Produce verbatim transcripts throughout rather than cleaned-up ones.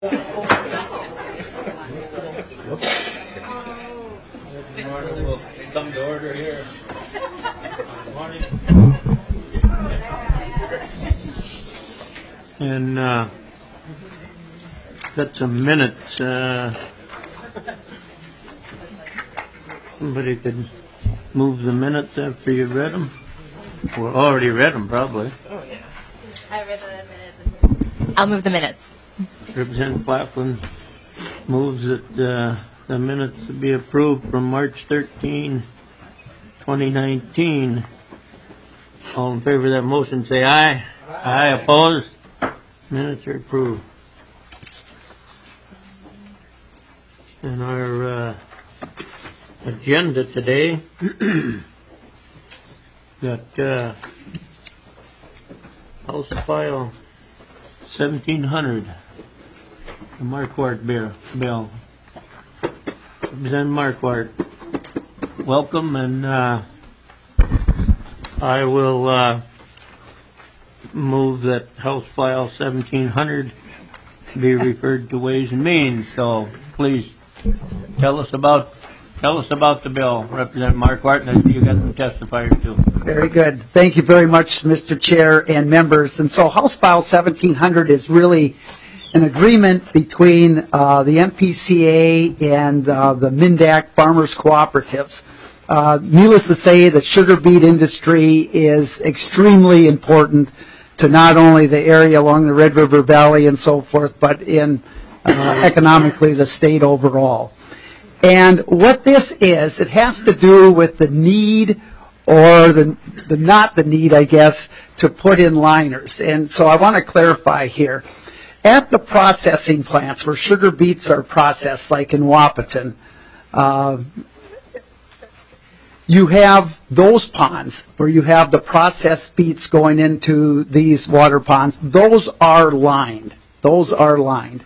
We'll come to order here. Good morning. And uh, got some minutes. Uh, somebody could move the minutes after you read them. Well, already read them, probably. Oh, yeah. I read the minutes. I'll move the minutes. Representative Claflin moves that uh, the minutes to be approved from March thirteenth, twenty nineteen. All in favor of that motion, say aye. Aye. Aye. Opposed? Minutes are approved. And our uh, agenda today got uh, House File seventeen hundred, the Marquardt bill. Representative Marquardt, welcome, and uh, I will uh, move that House File seventeen hundred be referred to Ways and Means. So please tell us about tell us about the bill, Representative Marquardt, and you got some testifiers too. Very good. Thank you very much, Mister Chair and members. And so House File seventeen hundred is really an agreement between uh, the M P C A and uh, the Mindac Farmers Cooperatives. Uh, needless to say, the sugar beet industry is extremely important to not only the area along the Red River Valley and so forth, but in uh, economically the state overall. And what this is, it has to do with the need or the, the not the need, I guess, to put in liners. And so I want to clarify here. At the processing plants where sugar beets are processed, like in Wahpeton, uh, you have those ponds where you have the processed beets going into these water ponds. Those are lined. Those are lined.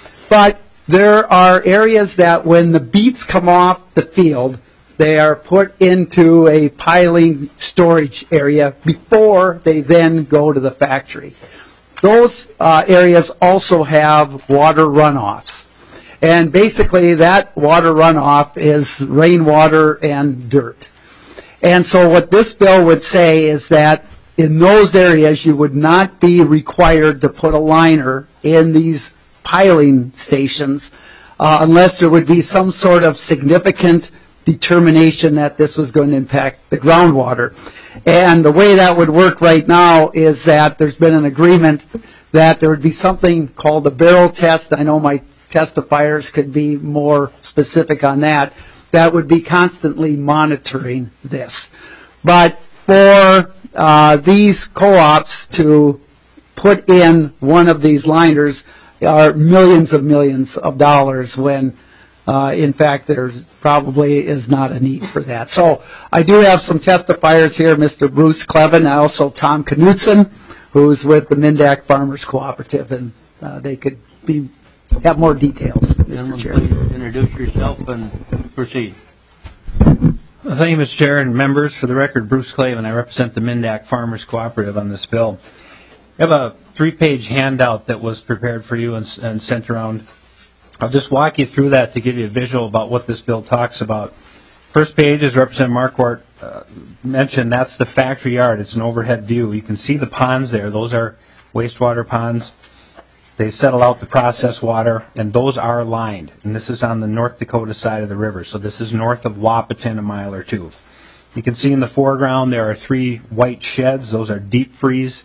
But there are areas that when the beets come off the field, they are put into a piling storage area before they then go to the factory. Those uh, areas also have water runoffs. And basically that water runoff is rainwater and dirt. And so what this bill would say is that in those areas you would not be required to put a liner in these piling stations uh, unless there would be some sort of significant determination that this was going to impact the groundwater. And the way that would work right now is that there's been an agreement that there would be something called a barrel test. I know my testifiers could be more specific on that. That would be constantly monitoring this. But for uh, these co-ops to put in one of these liners are millions of millions of dollars when Uh, in fact, there probably is not a need for that. So I do have some testifiers here, Mister Bruce Clevin, and also Tom Knutson, who's with the Mindac Farmers Cooperative, and uh, they could be have more details, Mister Chair. Please introduce yourself and proceed. Thank you, Mister Chair and members. For the record, Bruce Clavin. I represent the Mindac Farmers Cooperative on this bill. I have a three-page handout that was prepared for you and, and sent around. I'll just walk you through that to give you a visual about what this bill talks about. First page, as Representative Marquardt uh, mentioned, that's the factory yard. It's an overhead view. You can see the ponds there. Those are wastewater ponds. They settle out the processed water, and those are lined. And this is on the North Dakota side of the river. So this is north of Wahpeton, a mile or two. You can see in the foreground there are three white sheds. Those are deep freeze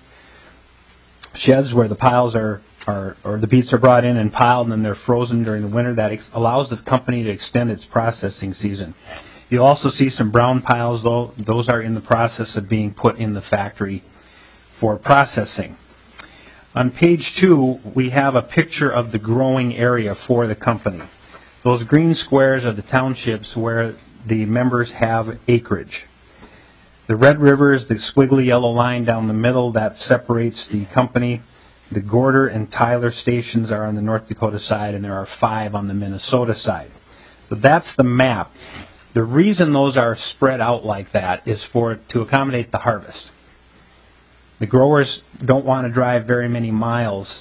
sheds where the piles are Are, or the beets are brought in and piled and then they're frozen during the winter. That ex- allows the company to extend its processing season. You'll also see some brown piles, though. Those are in the process of being put in the factory for processing. On page two, we have a picture of the growing area for the company. Those green squares are the townships where the members have acreage. The Red River is the squiggly yellow line down the middle that separates the company. The Gorder and Tyler stations are on the North Dakota side, and there are five on the Minnesota side. So that's the map. The reason those are spread out like that is for to accommodate the harvest. The growers don't want to drive very many miles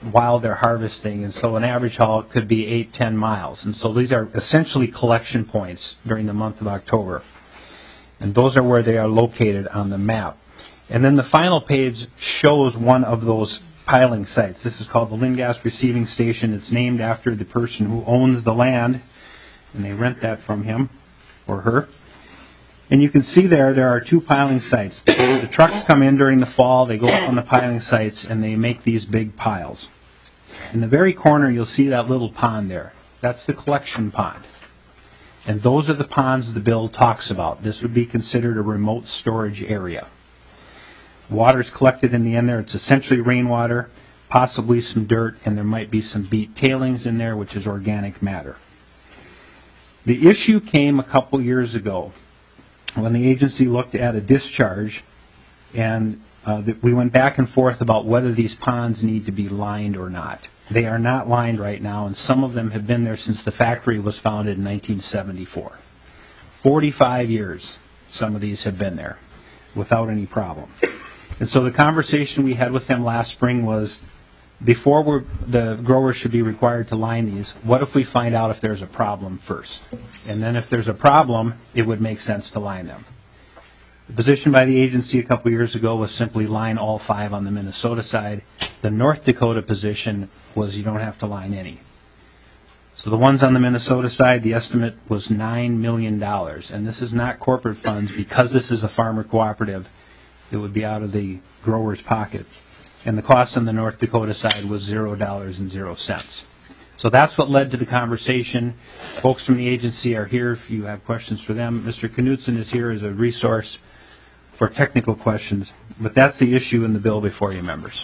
while they're harvesting, and so an average haul could be eight, ten miles. And so these are essentially collection points during the month of October. And those are where they are located on the map. And then the final page shows one of those piling sites. This is called the Lingas Receiving Station. It's named after the person who owns the land, and they rent that from him or her. And you can see there, there are two piling sites. The trucks come in during the fall, they go up on the piling sites, and they make these big piles. In the very corner, you'll see that little pond there. That's the collection pond. And those are the ponds the bill talks about. This would be considered a remote storage area. Water's collected in the end there. It's essentially rainwater, possibly some dirt, and there might be some beet tailings in there, which is organic matter. The issue came a couple years ago when the agency looked at a discharge, and uh, the, we went back and forth about whether these ponds need to be lined or not. They are not lined right now, and some of them have been there since the factory was founded in nineteen seventy-four. forty-five years some of these have been there without any problem. And so the conversation we had with them last spring was, before we're, the growers should be required to line these, what if we find out if there's a problem first? And then if there's a problem, it would make sense to line them. The position by the agency a couple years ago was simply line all five on the Minnesota side. The North Dakota position was you don't have to line any. So the ones on the Minnesota side, the estimate was nine million dollars. And this is not corporate funds. Because this is a farmer cooperative, it would be out of the grower's pocket. And the cost on the North Dakota side was zero dollars and zero cents. So that's what led to the conversation. Folks from the agency are here if you have questions for them. Mister Knutson is here as a resource for technical questions. But that's the issue in the bill before you, members.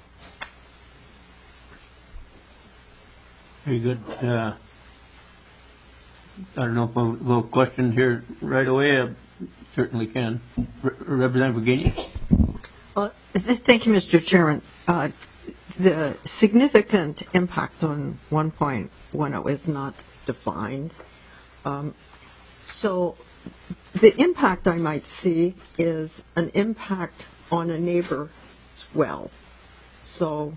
Very good. Uh, I don't know if a little question here right away. I certainly can. Re- Representative Virginia? Uh, th- Thank you, Mister Chairman. Uh, The significant impact on one point one oh is not defined. Um, So the impact I might see is an impact on a neighbor's well. So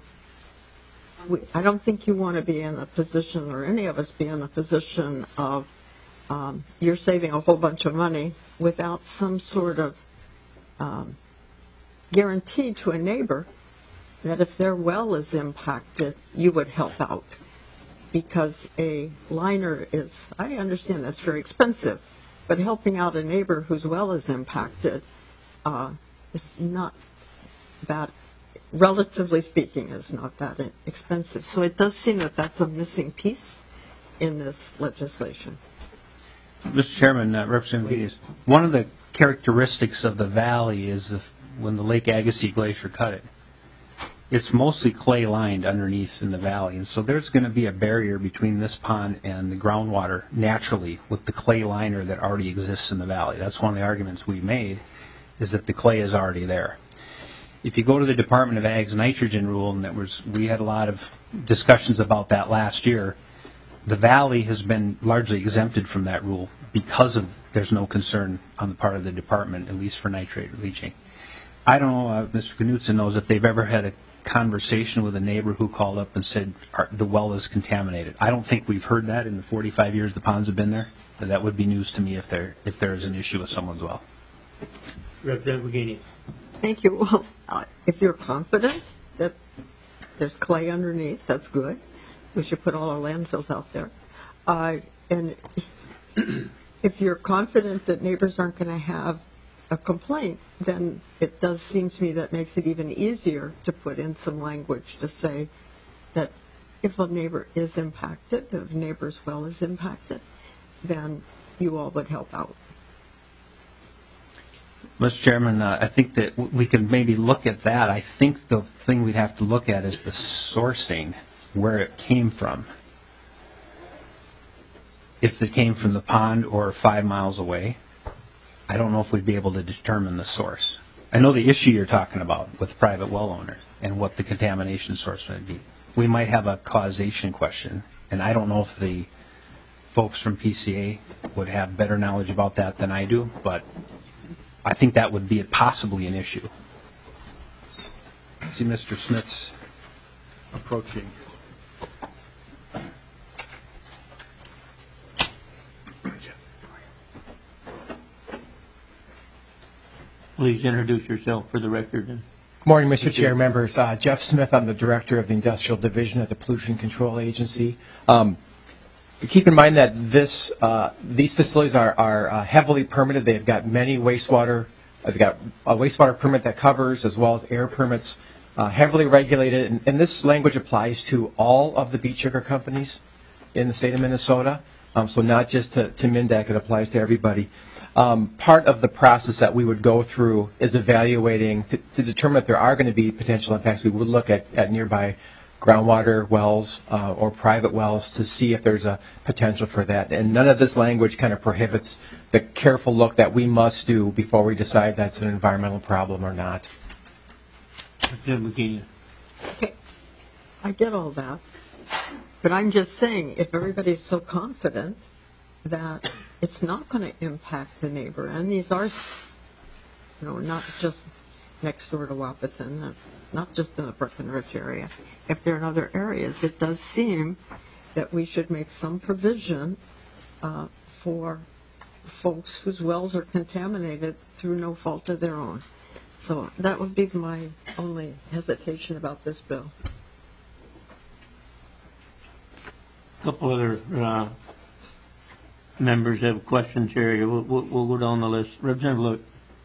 we, I don't think you want to be in a position, or any of us be in a position of um, you're saving a whole bunch of money without some sort of um, guarantee to a neighbor that if their well is impacted, you would help out. Because a liner is, I understand that's very expensive, but helping out a neighbor whose well is impacted uh, is not that, relatively speaking, is not that expensive. So it does seem that that's a missing piece in this legislation. Mister Chairman, uh, Representative Geddes, one of the characteristics of the valley is if, when the Lake Agassiz Glacier cut it, it's mostly clay lined underneath in the valley, and so there's going to be a barrier between this pond and the groundwater naturally with the clay liner that already exists in the valley. That's one of the arguments we made, is that the clay is already there. If you go to the Department of Ag's nitrogen rule, and that was, we had a lot of discussions about that last year, the valley has been largely exempted from that rule because of there's no concern on the part of the department, at least for nitrate leaching. I don't know, uh, Mister Knutson knows if they've ever had a conversation with a neighbor who called up and said Our, the well is contaminated. I don't think we've heard that in the forty-five years the ponds have been there. But that would be news to me if there if there is an issue with someone's well. Representative Virginia? Thank you. Well, uh, if you're confident that there's clay underneath, that's good. We should put all our landfills out there. Uh, and if you're confident that neighbors aren't going to have a complaint, then it does seem to me that makes it even easier to put in some language to say that if a neighbor is impacted, if a neighbor's well is impacted, then you all would help out. Mister Chairman, uh, I think that w- we can maybe look at that. I think the thing we'd have to look at is the sourcing, where it came from. If it came from the pond or five miles away, I don't know if we'd be able to determine the source. I know the issue you're talking about with private well owners and what the contamination source might be. We might have a causation question, and I don't know if the folks from P C A would have better knowledge about that than I do, but I think that would be possibly an issue. See Mister Smith's approaching. Please introduce yourself for the record. Good morning, Mister Chair, members. Uh, Jeff Smith, I'm the Director of the Industrial Division at the Pollution Control Agency. Um, keep in mind that this, uh, these facilities are, are uh, heavily permitted. They've got many wastewater, uh, they've got a wastewater permit that covers as well as air permits, uh, heavily regulated. And, and this language applies to all of the beet sugar companies in the state of Minnesota. Um, so not just to, to Mindac, it applies to everybody. Um, part of the process that we would go through is evaluating to, to determine if there are going to be potential impacts. We would look at, at nearby groundwater wells uh, or private wells to see if there's a potential for that. And none of this language kind of prohibits the careful look that we must do before we decide that's an environmental problem or not. Okay, I get all that, but I'm just saying, if everybody's so confident that it's not going to impact the neighbor, and these are, you know, not just next door to Wahpeton, uh, not just in the Breckenridge area. If they're in other areas, it does seem that we should make some provision uh, for folks whose wells are contaminated through no fault of their own. So that would be my only hesitation about this bill. A couple other uh, members have questions here. We'll, we'll, we'll go down the list. Representative Lewitt.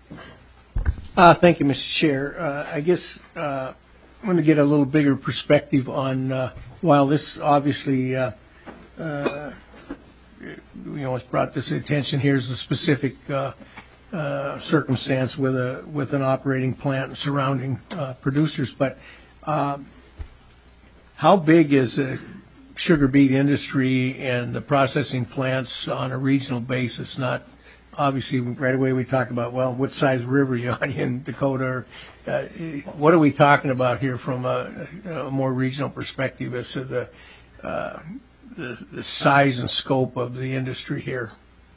Uh, thank you, Mister Chair. Uh, I guess uh, I want to get a little bigger perspective on, uh, while this obviously, uh, uh, you know, has brought this attention, here's a specific uh, uh, circumstance with a with an operating plant and surrounding uh, producers, but um, how big is the sugar beet industry and the processing plants on a regional basis? Not obviously right away we talk about, well, what size river you on in Dakota, or uh, what are we talking about here from a, a more regional perspective as to the, uh, the the size and scope of the industry here?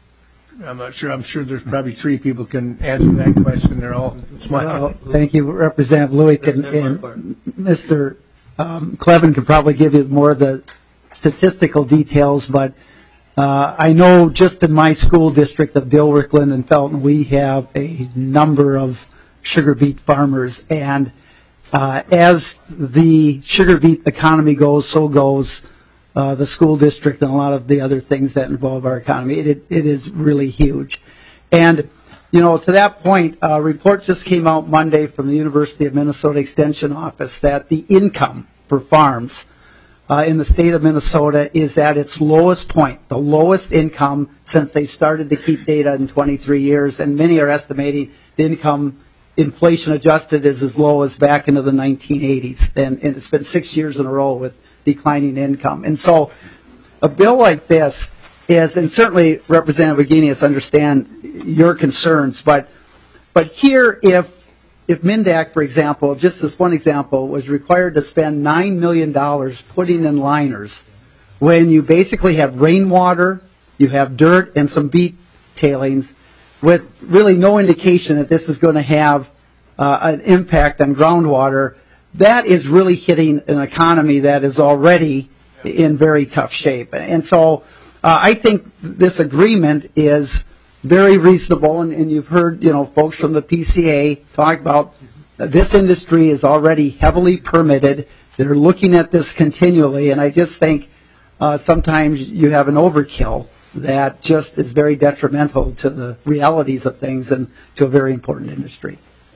I'm not sure. I'm sure there's probably three people can answer that question. They're all smiling. Well, thank you, Representative Lewitt, and, and Mister Um, Clevin could probably give you more of the statistical details, but uh, I know just in my school district of Dilworthland and Felton, we have a number of sugar beet farmers, and uh, as the sugar beet economy goes, so goes uh, the school district and a lot of the other things that involve our economy. It, it is really huge. And, you know, to that point, a report just came out Monday from the University of Minnesota Extension Office that the income for farms Uh, in the state of Minnesota is at its lowest point, the lowest income since they started to keep data in twenty-three years, and many are estimating the income, inflation adjusted, is as low as back into the nineteen eighties, and, and it's been six years in a row with declining income. And so a bill like this is, and certainly Representative Wagenius, understand your concerns, but but here if If Mindac, for example, just as one example, was required to spend nine million dollars putting in liners, when you basically have rainwater, you have dirt, and some beet tailings, with really no indication that this is going to have uh, an impact on groundwater, that is really hitting an economy that is already in very tough shape. And so uh, I think this agreement is very reasonable, and, and you've heard, you know, folks from the P C A talk about uh, this industry is already heavily permitted. They're looking at this continually, and I just think uh, sometimes you have an overkill that just is very detrimental to the realities of things and to a very important industry.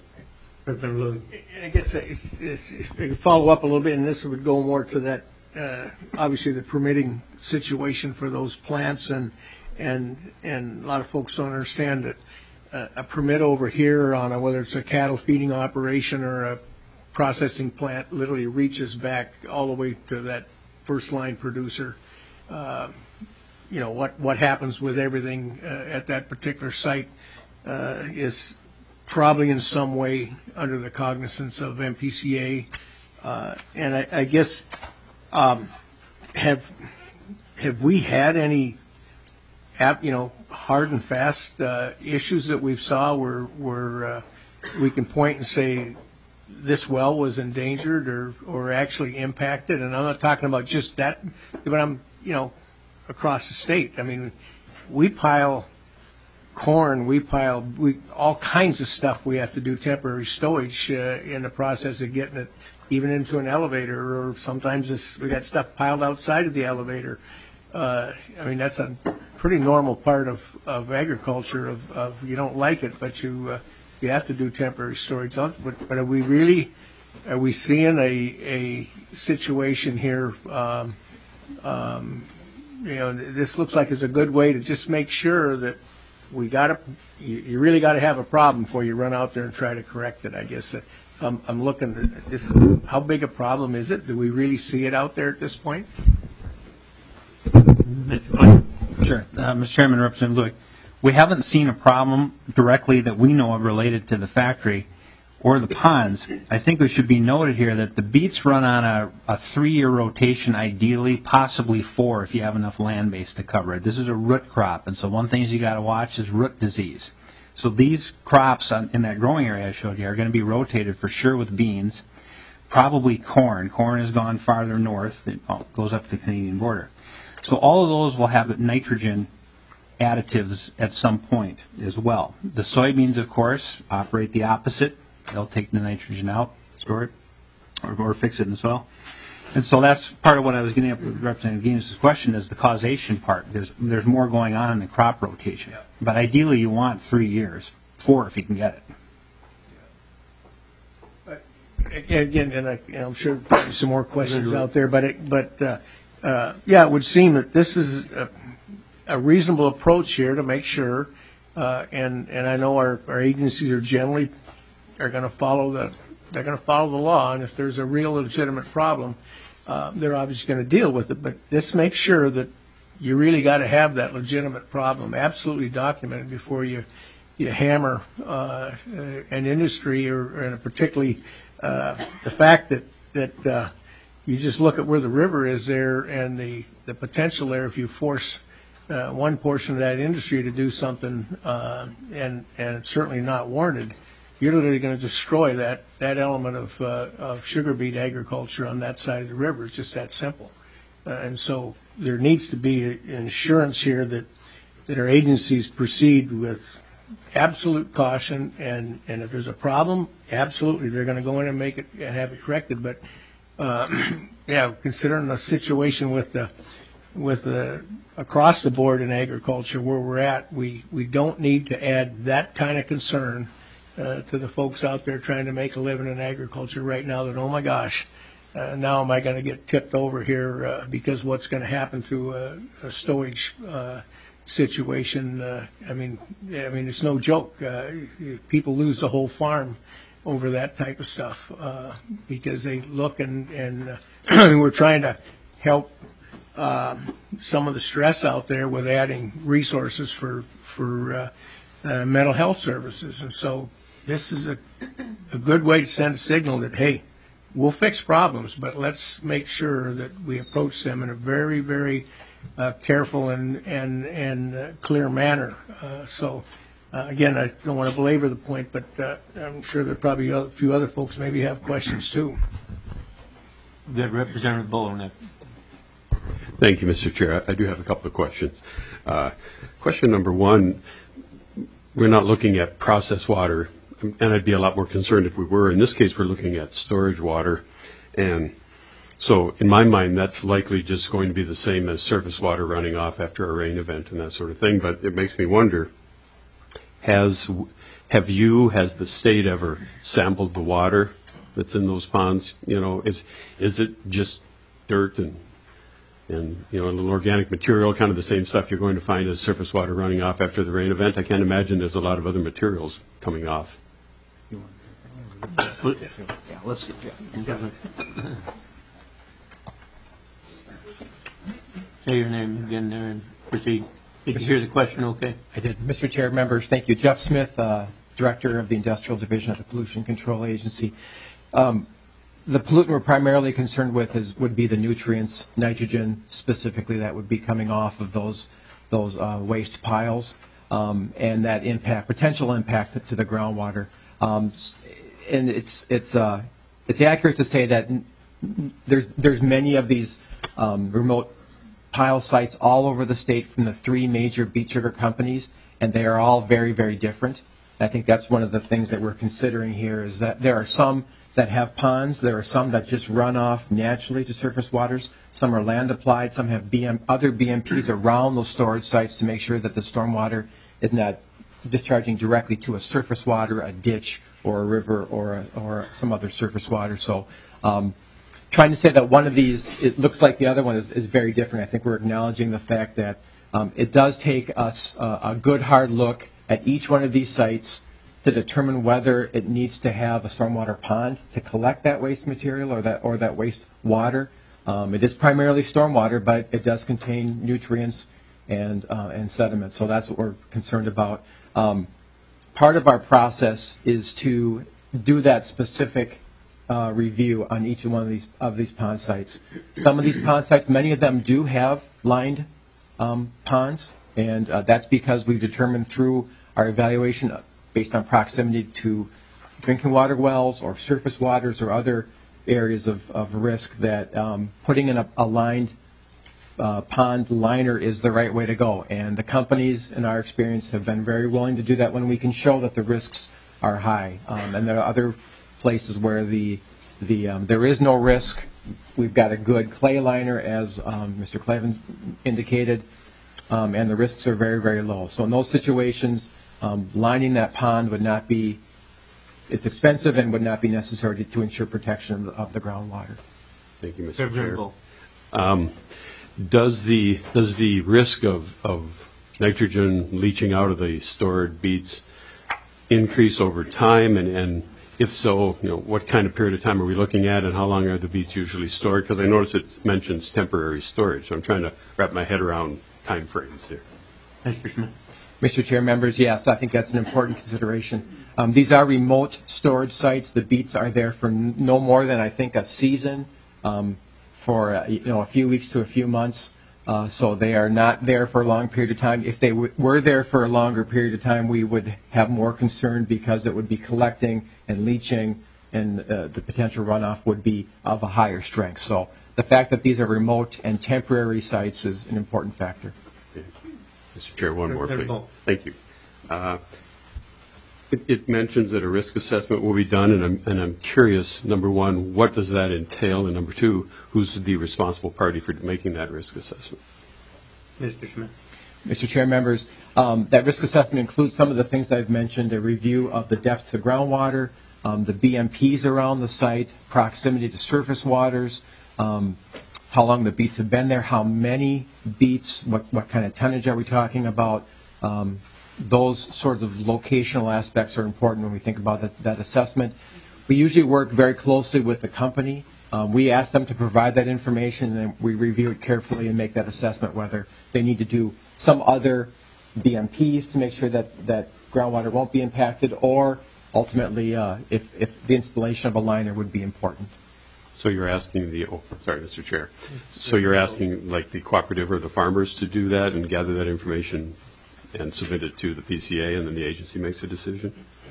I guess if, if I could follow up a little bit, and this would go more to that, uh, obviously the permitting situation for those plants, and And and a lot of folks don't understand that uh, a permit over here on a, whether it's a cattle feeding operation or a processing plant, literally reaches back all the way to that first line producer. Uh, you know, what, what happens with everything uh, at that particular site uh, is probably in some way under the cognizance of M P C A. Uh, and I, I guess, um, have have we had any you know, hard and fast uh, issues that we've saw where, where uh, we can point and say this well was endangered or, or actually impacted. And I'm not talking about just that, but I'm, you know, across the state. I mean, we pile corn, we pile we, all kinds of stuff we have to do temporary stowage uh, in the process of getting it even into an elevator, or sometimes it's, we got stuff piled outside of the elevator. Uh, I mean, that's a pretty normal part of, of agriculture, of, of you don't like it, but you uh, you have to do temporary storage. But, but are we really, are we seeing a, a situation here, um, um, you know, this looks like it's a good way to just make sure that we got to, you, you really got to have a problem before you run out there and try to correct it, I guess. So I'm, I'm looking at this, how big a problem is it? Do we really see it out there at this point? Sure. Uh, Mister Chairman, Representative Luick, we haven't seen a problem directly that we know of related to the factory or the ponds. I think it should be noted here that the beets run on a, a three-year rotation, ideally, possibly four if you have enough land base to cover it. This is a root crop, and so one thing you got to watch is root disease. So these crops on, in that growing area I showed you are going to be rotated for sure with beans, probably corn. Corn has gone farther north. It goes up to the Canadian border. So all of those will have nitrogen additives at some point as well. The soybeans, of course, operate the opposite. They'll take the nitrogen out, store it, or, or fix it in the soil. And so that's part of what I was getting at with Representative Guinness's question is the causation part. There's, there's more going on in the crop rotation. Yeah. But ideally you want three years, four if you can get it. Again, and I, I'm sure there's some more questions out there, but it, but uh, uh, yeah, it would seem that this is a, a reasonable approach here to make sure, uh, and and I know our, our agencies are generally are going to follow the they're going to follow the law, and if there's a real legitimate problem, uh, they're obviously going to deal with it. But this makes sure that you really got to have that legitimate problem absolutely documented before you you hammer uh, an industry or, or particularly uh, the fact that that uh, you just look at where the river is there and the the potential there if you force uh, one portion of that industry to do something uh, and and it's certainly not warranted. You're literally going to destroy that, that element of, uh, of sugar beet agriculture on that side of the river. It's just that simple. Uh, and so there needs to be an assurance here that, that our agencies proceed with absolute caution, and, and if there's a problem, absolutely, they're going to go in and make it and have it corrected. But, uh, yeah, considering the situation with the, with the across the board in agriculture where we're at, we, we don't need to add that kind of concern Uh, to the folks out there trying to make a living in agriculture right now that, oh my gosh, uh, now am I going to get tipped over here uh, because what's going to happen to a, a stowage uh, situation? Uh, I mean, I mean, it's no joke. Uh, people lose the whole farm over that type of stuff uh, because they look and, and uh, we're trying to help uh, some of the stress out there with adding resources for, for uh, uh, mental health services. And so this is a, a good way to send a signal that, hey, we'll fix problems, but let's make sure that we approach them in a very, very uh, careful and and and uh, clear manner. Uh, so, uh, again, I don't want to belabor the point, but uh, I'm sure there are probably a few other folks maybe have questions too. Good, Representative Bolonek. Thank you, Mister Chair. I do have a couple of questions. Uh, question number one, we're not looking at processed water, and I'd be a lot more concerned if we were. In this case, we're looking at storage water. And so in my mind, that's likely just going to be the same as surface water running off after a rain event and that sort of thing. But it makes me wonder, has have you, has the state ever sampled the water that's in those ponds? You know, is, is it just dirt and, and, you know, a little organic material, kind of the same stuff you're going to find as surface water running off after the rain event? I can't imagine there's a lot of other materials coming off. Yeah, let's get Jeff. Say your name again there and proceed. Did you hear the question okay? I did. Mister Chair, members, thank you. Jeff Smith, uh, Director of the Industrial Division of the Pollution Control Agency. Um, the pollutant we're primarily concerned with is would be the nutrients, nitrogen specifically, that would be coming off of those those uh, waste piles, um, and that impact, potential impact to the groundwater. Um, and it's it's uh, it's accurate to say that n- n- there's there's many of these um, remote pile sites all over the state from the three major beet sugar companies, and they are all very, very different. I think that's one of the things that we're considering here is that there are some that have ponds, there are some that just run off naturally to surface waters, some are land applied, some have B M, other B M Ps around those storage sites to make sure that the stormwater is not discharging directly to a surface water, a ditch, or a river, or a, or some other surface water. So um, trying to say that one of these, it looks like the other one is, is very different. I think we're acknowledging the fact that um, it does take us uh, a good hard look at each one of these sites to determine whether it needs to have a stormwater pond to collect that waste material or that or that waste water. Um, it is primarily stormwater, but it does contain nutrients and uh, and sediment. So that's what we're concerned about. Um, part of our process is to do that specific uh, review on each one of these of these pond sites. Some of these pond sites, many of them do have lined um, ponds, and uh, that's because we've determined through our evaluation based on proximity to drinking water wells or surface waters or other areas of, of risk that um, putting in a, a lined uh, pond liner is the right way to go. And the companies, in our experience, have been very willing to do that when we can show that the risks are high. Um, and there are other places where the the um, there is no risk. We've got a good clay liner, as um, Mister Clavens indicated, um, and the risks are very, very low. So in those situations, Um, lining that pond would not be, it's expensive and would not be necessary to, to ensure protection of the, of the groundwater. Thank you, Mister Chair. Um, does the does the risk of, of nitrogen leaching out of the stored beets increase over time? And, and if so, you know, what kind of period of time are we looking at, and how long are the beets usually stored? Because I notice it mentions temporary storage, so I'm trying to wrap my head around time frames here. Mister Smith. Mister Chair, members, yes, I think that's an important consideration. Um, these are remote storage sites. The beets are there for n- no more than, I think, a season, um, for uh, you know a few weeks to a few months. Uh, so they are not there for a long period of time. If they w- were there for a longer period of time, we would have more concern because it would be collecting and leaching, and uh, the potential runoff would be of a higher strength. So the fact that these are remote and temporary sites is an important factor. Mister Chair, one more, please. Thank you. Uh, it, it mentions that a risk assessment will be done, and I'm, and I'm curious, number one, what does that entail? And number two, who's the responsible party for making that risk assessment? Mister Smith. Mister Chair, members, um, that risk assessment includes some of the things I've mentioned, a review of the depth to groundwater, um, the B M Ps around the site, proximity to surface waters, um, how long the beets have been there, how many beets, what, what kind of tonnage are we talking about. Um, those sorts of locational aspects are important when we think about that, that assessment. We usually work very closely with the company. Um, we ask them to provide that information, and then we review it carefully and make that assessment whether they need to do some other B M Ps to make sure that, that groundwater won't be impacted, or ultimately uh, if, if the installation of a liner would be important. So you're asking the, oh, sorry, Mister Chair. So you're asking like the cooperative or the farmers to do that and gather that information and submit it to the P C A, and then the agency makes a decision?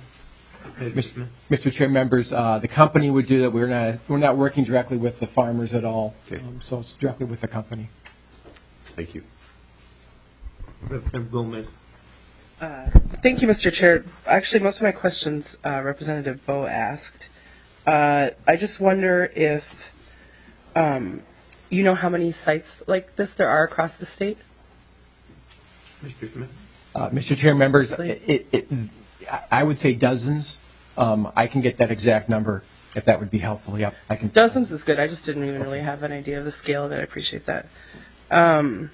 Mister Chair, members, uh, the company would do that. We're not we're not working directly with the farmers at all, okay. um, so it's directly with the company. Thank you. Representative Gomez. Uh, thank you, Mister Chair. Actually, most of my questions uh, Representative Bowe asked. Uh, I just wonder if um, you know how many sites like this there are across the state? Mister Smith. Uh, Mister Chair, members, it, it, it, I would say dozens. Um, I can get that exact number if that would be helpful. Yep, I can. Dozens is good. I just didn't even really have an idea of the scale of it. I appreciate that. Um,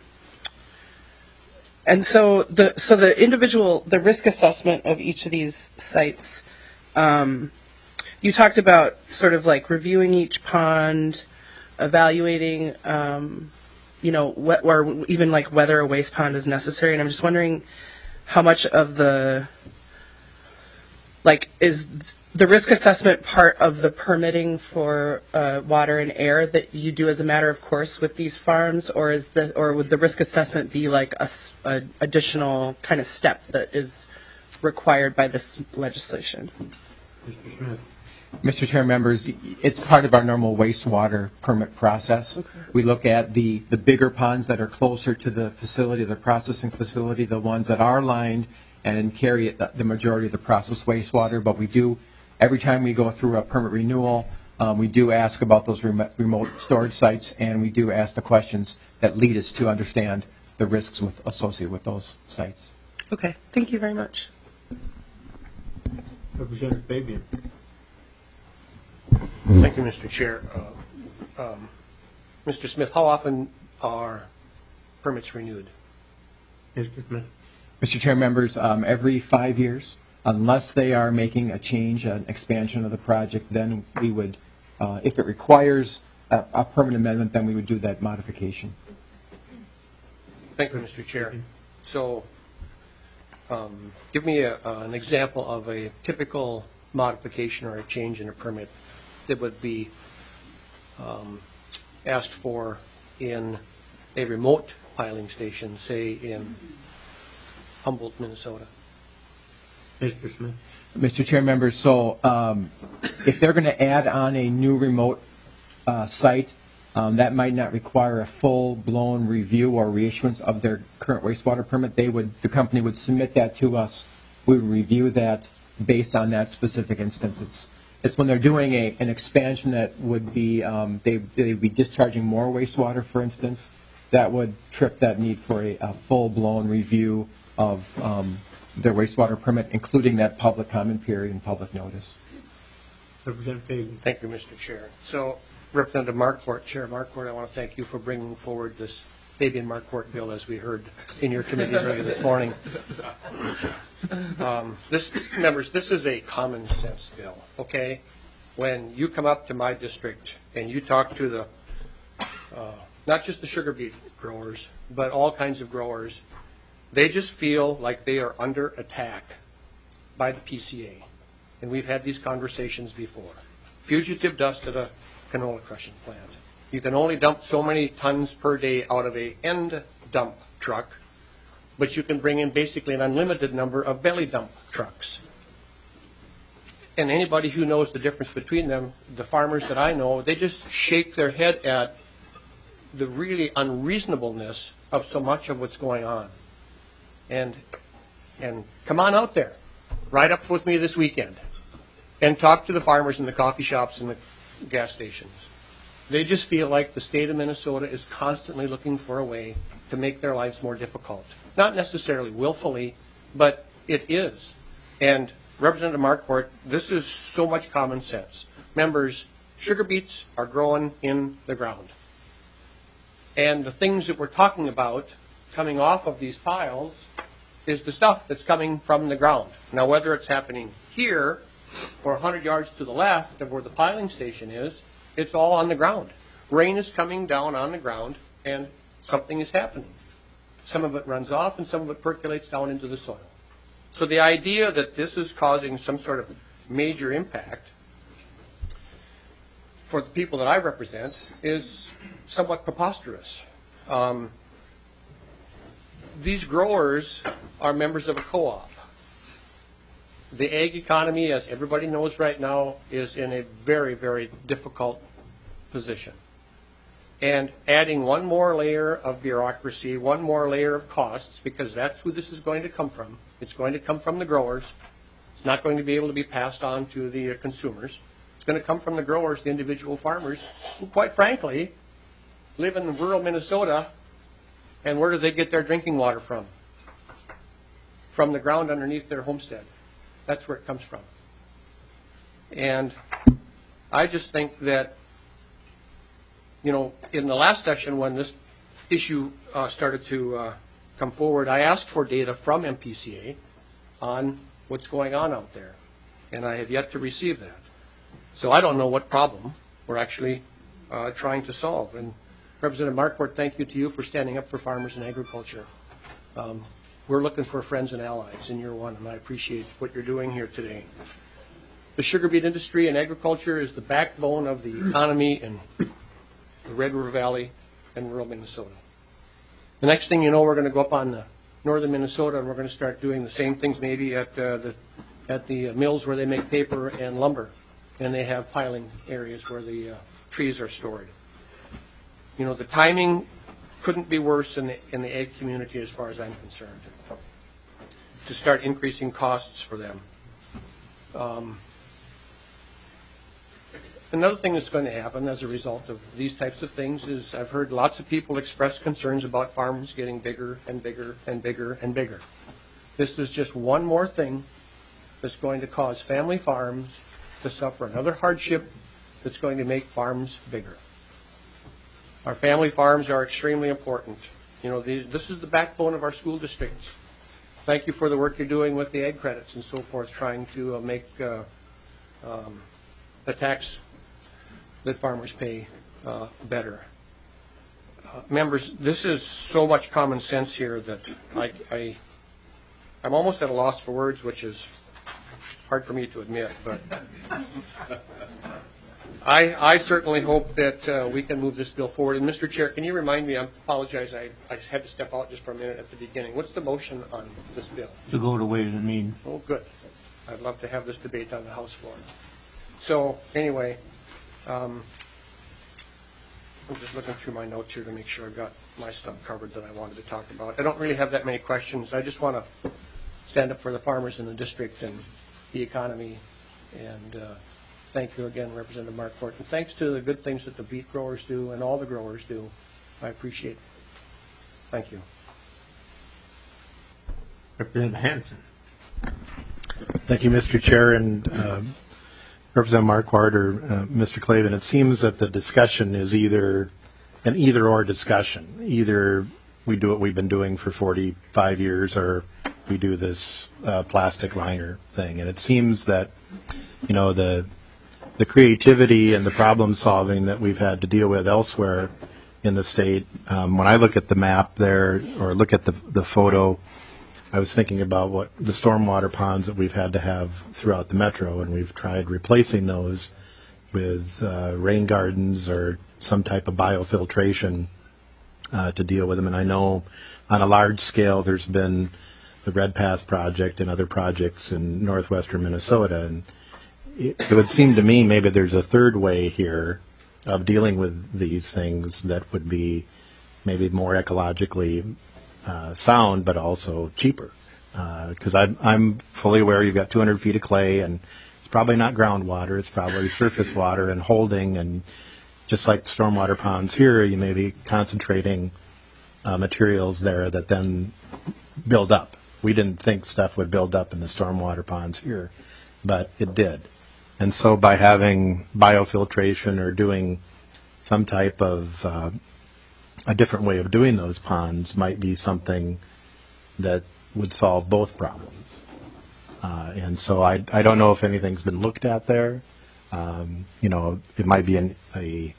and so the so the individual the risk assessment of each of these sites. Um, You talked about sort of like reviewing each pond, evaluating, um, you know, wh- or even like whether a waste pond is necessary. And I'm just wondering how much of the, like, is the risk assessment part of the permitting for uh, water and air that you do as a matter of course with these farms, or is the, or would the risk assessment be like a, a additional kind of step that is required by this legislation? Mister Smith. Mister Chair, members, it's part of our normal wastewater permit process. Okay. We look at the, the bigger ponds that are closer to the facility, the processing facility, the ones that are lined and carry the, the majority of the processed wastewater. But we do, every time we go through a permit renewal, um, we do ask about those remote, remote storage sites, and we do ask the questions that lead us to understand the risks with, associated with those sites. Okay, thank you very much. Representative Fabian. Thank you, Mister Chair. Uh, um, Mister Smith, how often are permits renewed? Mister Smith. Mister Chair, members, um, every five years, unless they are making a change, an expansion of the project, then we would, uh, if it requires a, a permit amendment, then we would do that modification. Thank you, Mister Chair. So, um, give me a, uh, an example of a typical modification or a change in a permit that would be um, asked for in a remote piling station, say in Humboldt, Minnesota. Mister Smith. Mister Chair, members, so um, if they're going to add on a new remote uh, site, um, that might not require a full-blown review or reissuance of their current wastewater permit. They would, the company would submit that to us. We would review that based on that specific instance. It's, it's when they're doing a, an expansion that would be, um, they they'd be discharging more wastewater, for instance, that would trip that need for a, a full-blown review of um, their wastewater permit, including that public comment period and public notice. Representative Fabian. Thank you, Mister Chair. So, Representative Marquardt, Chair Marquardt, I want to thank you for bringing forward this Fabian Marquardt bill, as we heard in your committee earlier this morning. Um, this, members, this is a common sense bill, okay? When you come up to my district and you talk to the, uh, not just the sugar beet growers, but all kinds of growers, they just feel like they are under attack by the P C A. And we've had these conversations before. Fugitive dust at a canola crushing plant. You can only dump so many tons per day out of a end dump truck, but you can bring in basically an unlimited number of belly dump trucks. And anybody who knows the difference between them, the farmers that I know, they just shake their head at the really unreasonableness of so much of what's going on. And and come on out there, ride up with me this weekend, and talk to the farmers in the coffee shops and the gas stations. They just feel like the state of Minnesota is constantly looking for a way to make their lives more difficult. Not necessarily willfully, but it is. And Representative Marquardt, this is so much common sense. Members, sugar beets are growing in the ground. And the things that we're talking about coming off of these piles is the stuff that's coming from the ground. Now, whether it's happening here or one hundred yards to the left of where the piling station is, it's all on the ground. Rain is coming down on the ground, and something is happening. Some of it runs off, and some of it percolates down into the soil. So the idea that this is causing some sort of major impact for the people that I represent is somewhat preposterous. Um, these growers are members of a co-op. The ag economy, as everybody knows right now, is in a very, very difficult position. And adding one more layer of bureaucracy, one more layer of costs, because that's who this is going to come from. It's going to come from the growers. It's not going to be able to be passed on to the uh, consumers. It's going to come from the growers, the individual farmers, who, quite frankly, live in rural Minnesota. And where do they get their drinking water from? From the ground underneath their homestead. That's where it comes from. And I just think that, you know, in the last session when this issue uh, started to uh, come forward, I asked for data from M P C A on what's going on out there. And I have yet to receive that. So I don't know what problem we're actually uh, trying to solve. And Representative Marquardt, thank you to you for standing up for farmers and agriculture. Um, we're looking for friends and allies in year one, and I appreciate what you're doing here today. The sugar beet industry and agriculture is the backbone of the economy in the Red River Valley and rural Minnesota. The next thing you know, we're going to go up on the northern Minnesota, and we're going to start doing the same things maybe at uh, the at the mills where they make paper and lumber. and they have piling areas where the uh, trees are stored. You know, the timing couldn't be worse in the, in the ag community as far as I'm concerned, to start increasing costs for them. Um, another thing that's going to happen as a result of these types of things is I've heard lots of people express concerns about farms getting bigger and bigger and bigger and bigger. This is just one more thing that's going to cause family farms to suffer another hardship that's going to make farms bigger. Our family farms are extremely important. You know, these, this is the backbone of our school districts. Thank you for the work you're doing with the ag credits and so forth, trying to uh, make uh, um, the tax that farmers pay uh, better. Uh, members, this is so much common sense here that I, I, I'm almost at a loss for words, which is hard for me to admit, but I, I certainly hope that uh, we can move this bill forward. And Mister Chair, can you remind me, I apologize, I, I just had to step out just for a minute at the beginning. What's the motion on this bill? To go to Ways and Means. Oh, good. I'd love to have this debate on the House floor. So, anyway, um, I'm just looking through my notes here to make sure I've got my stuff covered that I wanted to talk about. I don't really have that many questions. I just want to stand up for the farmers in the district and the economy, and uh, thank you again, Representative Marquardt. And thanks to the good things that the beet growers do and all the growers do. I appreciate it. Thank you. Representative Hanson. Thank you, Mister Chair, and uh, Representative Marquardt or uh, Mister Clavin. It seems that the discussion is either an either-or discussion. Either we do what we've been doing for forty-five years, or we do this uh, plastic liner thing. And it seems that, you know, the the creativity and the problem solving that we've had to deal with elsewhere in the state. Um, when I look at the map there, or look at the the photo, I was thinking about what the stormwater ponds that we've had to have throughout the metro, and we've tried replacing those with uh, rain gardens or some type of biofiltration uh, to deal with them. And I know on a large scale there's been the Red Path project and other projects in northwestern Minnesota, and it, it would seem to me maybe there's a third way here of dealing with these things that would be maybe more ecologically uh, sound, but also cheaper. Because uh, I'm, I'm fully aware you've got two hundred feet of clay, and it's probably not groundwater, it's probably surface water and holding, and just like stormwater ponds here, you may be concentrating uh, materials there that then build up. We didn't think stuff would build up in the stormwater ponds here, but it did. And so by having biofiltration or doing some type of uh, a different way of doing those ponds might be something that would solve both problems. Uh, and so I, I don't know if anything's been looked at there. Um, you know, it might be an, a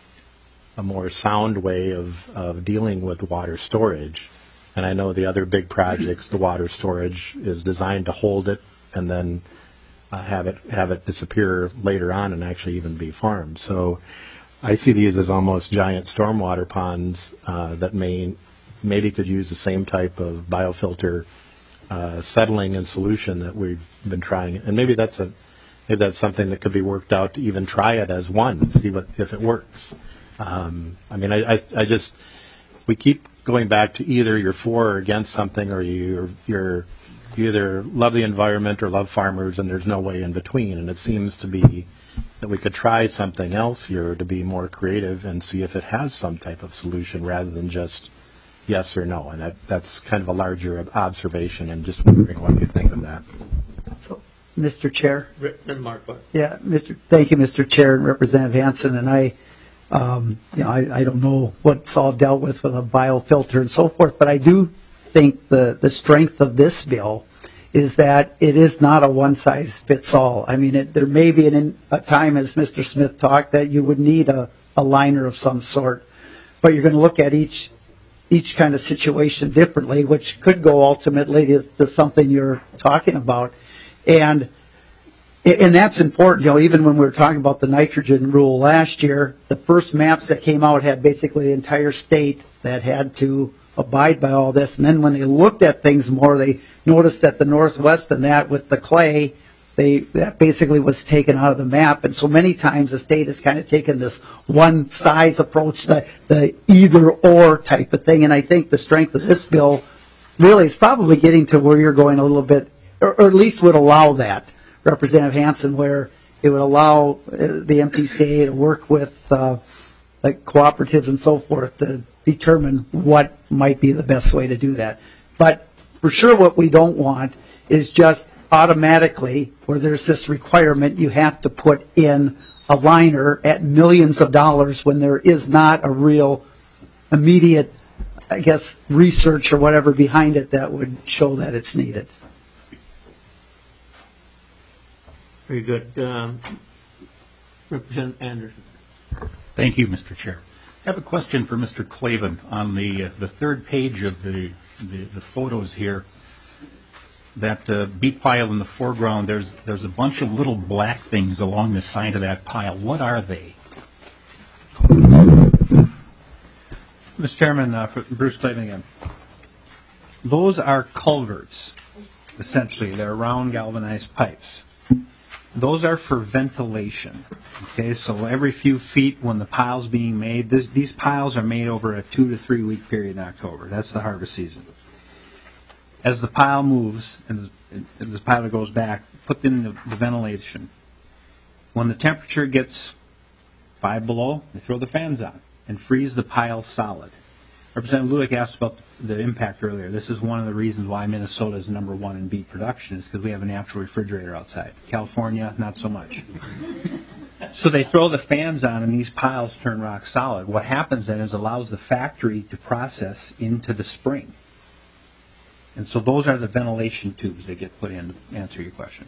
a more sound way of, of dealing with water storage. And I know the other big projects, the water storage is designed to hold it and then uh, have it have it disappear later on and actually even be farmed. So I see these as almost giant stormwater ponds uh, that may maybe could use the same type of biofilter uh, settling and solution that we've been trying. And maybe that's a maybe that's something that could be worked out to even try it as one, see what if it works. Um, I mean, I, I, I just we keep going back to either you're for or against something, or you're you're you either love the environment or love farmers, and there's no way in between. And it seems to be that we could try something else here to be more creative and see if it has some type of solution rather than just yes or no. And that, that's kind of a larger observation, and just wondering what you think of that. So, Mister Chair. Representative Marquardt. Yeah, Mister Thank you, Mister Chair and Representative Hanson. And I, um, you know, I, I don't know what's all dealt with with a biofilter and so forth, but I do think the, the strength of this bill is that it is not a one-size-fits-all. I mean, it, there may be an, a time, as Mister Smith talked, that you would need a, a liner of some sort, but you're going to look at each each kind of situation differently, which could go ultimately to, to something you're talking about. And and that's important. You know, even when we were talking about the nitrogen rule last year, the first maps that came out had basically the entire state that had to abide by all this. And then when they looked at things more, they noticed that the Northwest and that with the clay they, that basically was taken out of the map. And so many times the state has kind of taken this one size approach, the, the either or type of thing. And I think the strength of this bill really is probably getting to where you're going a little bit, or, or at least would allow that, Representative Hansen, where it would allow uh, the M P C A to work with uh, like cooperatives and so forth to determine what might be the best way to do that. But for sure what we don't want is just automatically, where there's this requirement, you have to put in a liner at millions of dollars when there is not a real immediate, I guess, research or whatever behind it that would show that it's needed. Very good. Um, Representative Anderson. Thank you, Mister Chair. I have a question for Mister Clavin on the uh, the third page of the, the, the photos here. That uh, beet pile in the foreground, there's there's a bunch of little black things along the side of that pile. What are they? Mister Chairman, uh, for Bruce Clavin again. Those are culverts, essentially. They're round galvanized pipes. Those are for ventilation. Okay, so every few feet when the pile's being made, this, these piles are made over a two to three week period in October. That's the harvest season. As the pile moves and the, and the pile goes back, put in the, the ventilation. When the temperature gets five below, they throw the fans on and freeze the pile solid. Representative Ludick asked about the impact earlier. This is one of the reasons why Minnesota is number one in beet production, is because we have a natural refrigerator outside. California, not so much. So they throw the fans on and these piles turn rock solid. What happens then is allows the factory to process into the spring. And so those are the ventilation tubes that get put in, to answer your question.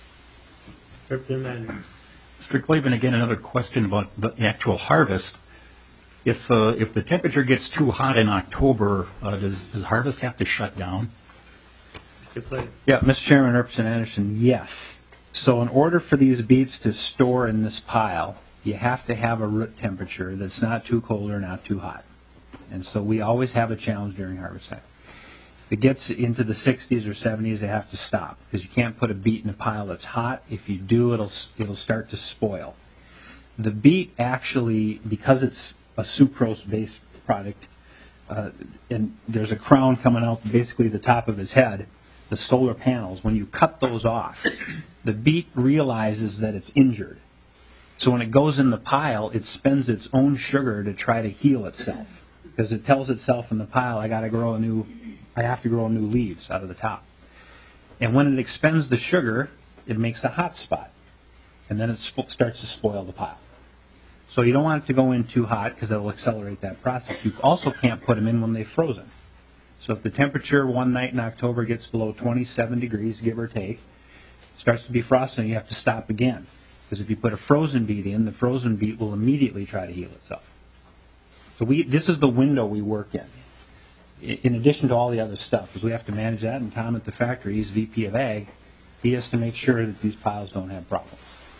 Mister Clavin, again, another question about the actual harvest. If uh, if the temperature gets too hot in October, uh, does, does harvest have to shut down? Yeah, Mister Chairman, Representative Anderson, yes. So in order for these beets to store in this pile, you have to have a root temperature that's not too cold or not too hot. And so we always have a challenge during harvest time. If it gets into the sixties or seventies, they have to stop, because you can't put a beet in a pile that's hot. If you do, it'll it'll start to spoil. The beet actually, because it's a sucrose-based product, uh, and there's a crown coming out, basically the top of his head, the solar panels, when you cut those off, the beet realizes that it's injured. So when it goes in the pile, it spends its own sugar to try to heal itself, because it tells itself in the pile, I got to grow a new, I have to grow new leaves out of the top. And when it expends the sugar, it makes a hot spot, and then it sp- starts to spoil the pile. So you don't want it to go in too hot, because it will accelerate that process. You also can't put them in when they've frozen. So if the temperature one night in October gets below twenty-seven degrees, give or take, starts to be frosty, and you have to stop again. Because if you put a frozen beet in, the frozen beet will immediately try to heal itself. So we, this is the window we work in. In addition to all the other stuff, because we have to manage that, and Tom at the factory, he's V P of Ag, he has to make sure that these piles don't have problems.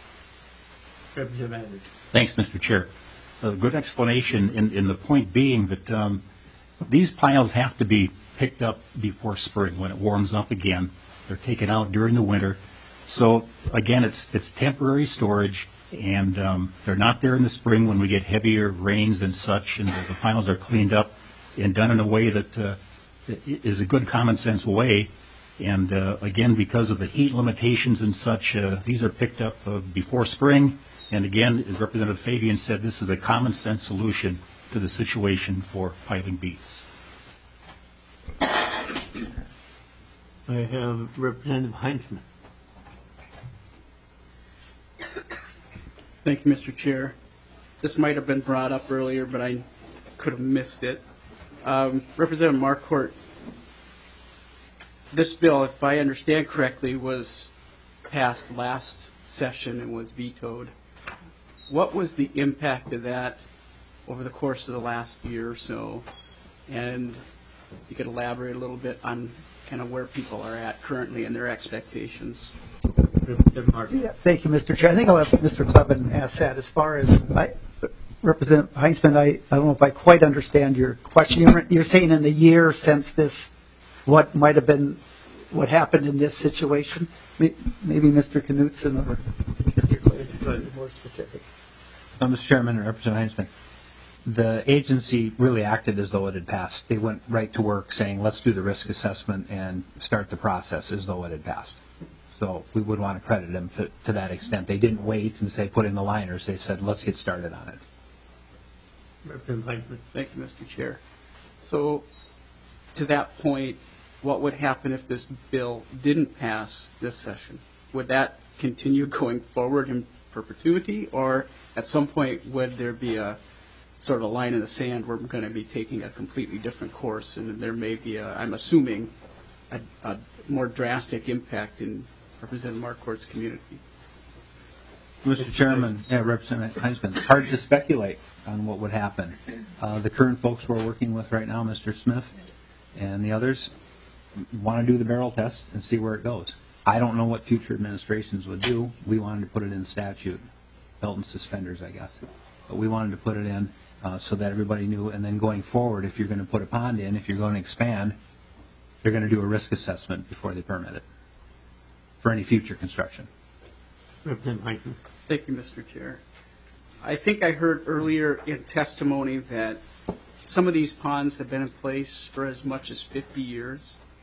Thanks, Mister Chair. A good explanation, in, in the point being that um, these piles have to be picked up before spring when it warms up again. They're taken out during the winter. So, again, it's it's temporary storage, and um, they're not there in the spring when we get heavier rains and such, and the, the piles are cleaned up and done in a way that uh, is a good common sense way. And, uh, again, because of the heat limitations and such, uh, these are picked up uh, before spring. And again, as Representative Fabian said, this is a common sense solution to the situation for piling beets. I have Representative Heinzman. Thank you, Mister Chair. This might have been brought up earlier, but I could have missed it. Um, Representative Marquardt, this bill, if I understand correctly, was passed last session and was vetoed. What was the impact of that over the course of the last year or so? And you could elaborate a little bit on kind of where people are at currently and their expectations. Yeah, thank you, Mister Chair. I think I'll have Mister Clavin ask that. As far as I, Representative Heinzman, I, I don't know if I quite understand your question. You're, you're saying in the year since this, what might have been, what happened in this situation? May- Maybe Mister Knutson or Mister Clay can be more specific. Uh, Mister Chairman and Representative Heinzman, the agency really acted as though it had passed. They went right to work saying, let's do the risk assessment and start the process as though it had passed. So we would want to credit them to, to that extent. They didn't wait and say, put in the liners. They said, let's get started on it. Representative Heinzman. Thank you, Mister Chair. So, to that point, what would happen if this bill didn't pass this session? Would that continue going forward in perpetuity, or at some point would there be a sort of a line in the sand where we're going to be taking a completely different course, and there may be, a, I'm assuming, a, a more drastic impact in Representative Marquardt's community? Mister Chairman, yeah, Representative Heinzman, it's hard to speculate on what would happen. Uh, the current folks we're working with right now, Mister Smith and the others, want to do the barrel test and see where it goes. I don't know what future administrations would do. We wanted to put it in statute, belt and suspenders, I guess. But we wanted to put it in uh, so that everybody knew. And then going forward, if you're going to put a pond in, if you're going to expand, they're going to do a risk assessment before they permit it for any future construction. Representative Heinzman. Thank you, Mister Chair. I think I heard earlier in testimony that some of these ponds have been in place for as much as fifty years.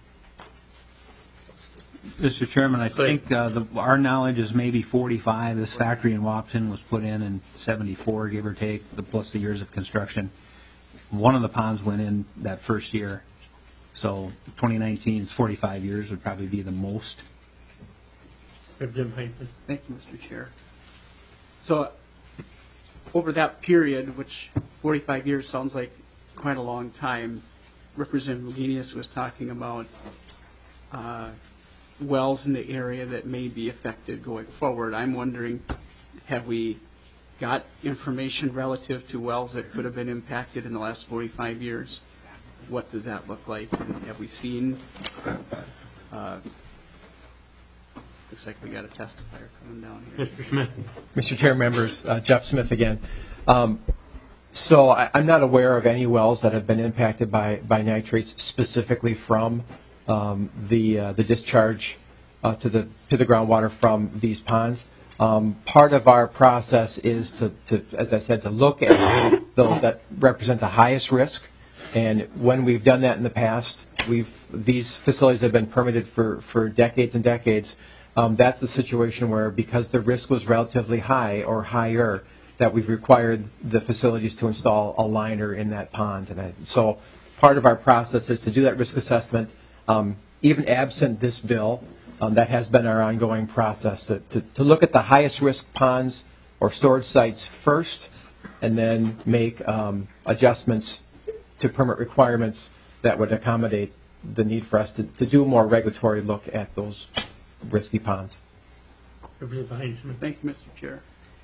Mister Chairman, I think uh, the, our knowledge is maybe forty-five. This factory in Wapton was put in in seventy-four, give or take, the, plus the years of construction. One of the ponds went in that first year. So twenty nineteen is forty-five years would probably be the most. Representative Heinzman. Thank you, Mister Chair. So over that period, which forty-five years sounds like quite a long time, Representative Wagenius was talking about uh, wells in the area that may be affected going forward. I'm wondering, have we got information relative to wells that could have been impacted in the last forty-five years? What does that look like? And have we seen? Uh, looks like we got a testifier coming down here. Mister Smith. Mister Chair, members, uh, Jeff Smith again. Um, so I, I'm not aware of any wells that have been impacted by, by nitrates specifically from um, the uh, the discharge uh, to the to the groundwater from these ponds. Um, part of our process is to, to, as I said, to look at those that represent the highest risk. And when we've done that in the past, we've these facilities have been permitted for, for decades and decades. Um, that's the situation where, because the risk was relatively high or higher, that we've required the facilities to install a liner in that pond. And I, so part of our process is to do that risk assessment. Um, even absent this bill, um, that has been our ongoing process, to, to, to look at the highest risk ponds or storage sites first, and then make um, adjustments to permit requirements that would accommodate the need for us to, to do a more regulatory look at those risky ponds. Thank you, Mister Chair.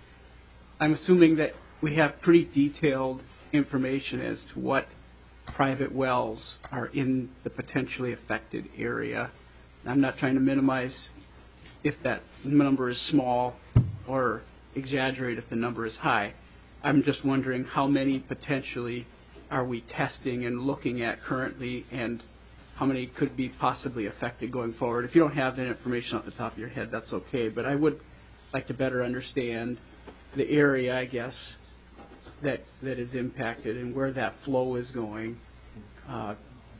I'm assuming that we have pretty detailed information as to what private wells are in the potentially affected area. I'm not trying to minimize if that number is small or exaggerate if the number is high. I'm just wondering how many potentially are we testing and looking at currently, and how many could be possibly affected going forward. If you don't have that information off the top of your head, that's okay, but I would like to better understand the area, I guess, that that is impacted and where that flow is going. Uh,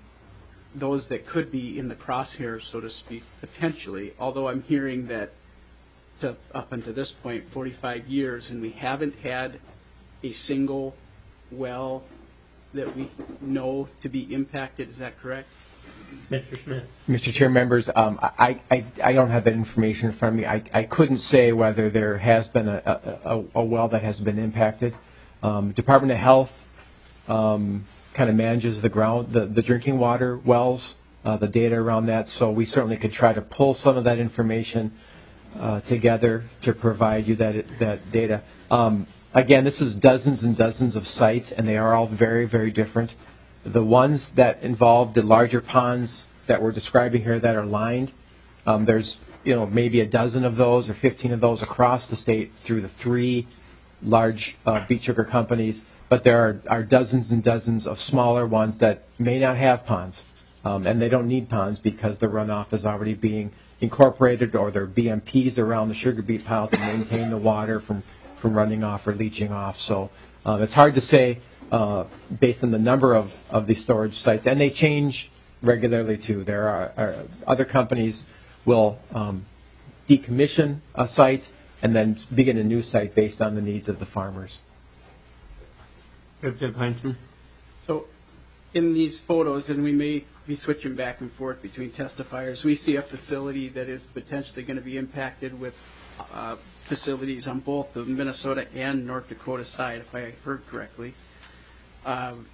those that could be in the crosshairs, so to speak, potentially, although I'm hearing that to, up until this point, forty-five years, and we haven't had a single well that we know to be impacted. Is that correct? Mister Smith. Mister Chair, members, um, I, I, I don't have that information in front of me. I, I couldn't say whether there has been a, a, a well that has been impacted. Um, Department of Health um, kind of manages the ground, the, the drinking water wells, uh, the data around that, so we certainly could try to pull some of that information uh, together to provide you that, that data. Um, again, this is dozens and dozens of sites, and they are all very, very different. The ones that involve the larger ponds that we're describing here that are lined, um, there's you know maybe a dozen of those or fifteen of those across the state through the three large uh, beet sugar companies, but there are, are dozens and dozens of smaller ones that may not have ponds, um, and they don't need ponds because the runoff is already being incorporated or there are B M Ps around the sugar beet pile to maintain the water from, from running off or leaching off. So uh, it's hard to say uh, based on the number of, of these storage sites, and they change regularly too. There are, are other companies will um, decommission a site and then begin a new site based on the needs of the farmers. Representative Heinzen? So in these photos, and we may be switching back and forth between testifiers, we see a facility that is potentially going to be impacted with uh, facilities on both the Minnesota and North Dakota side, if I heard correctly. Um,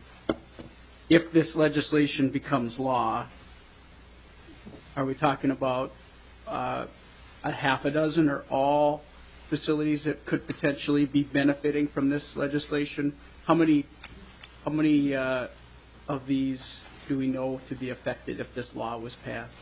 if this legislation becomes law, are we talking about uh, a half a dozen or all facilities that could potentially be benefiting from this legislation? How many, how many uh, of these do we know to be affected if this law was passed?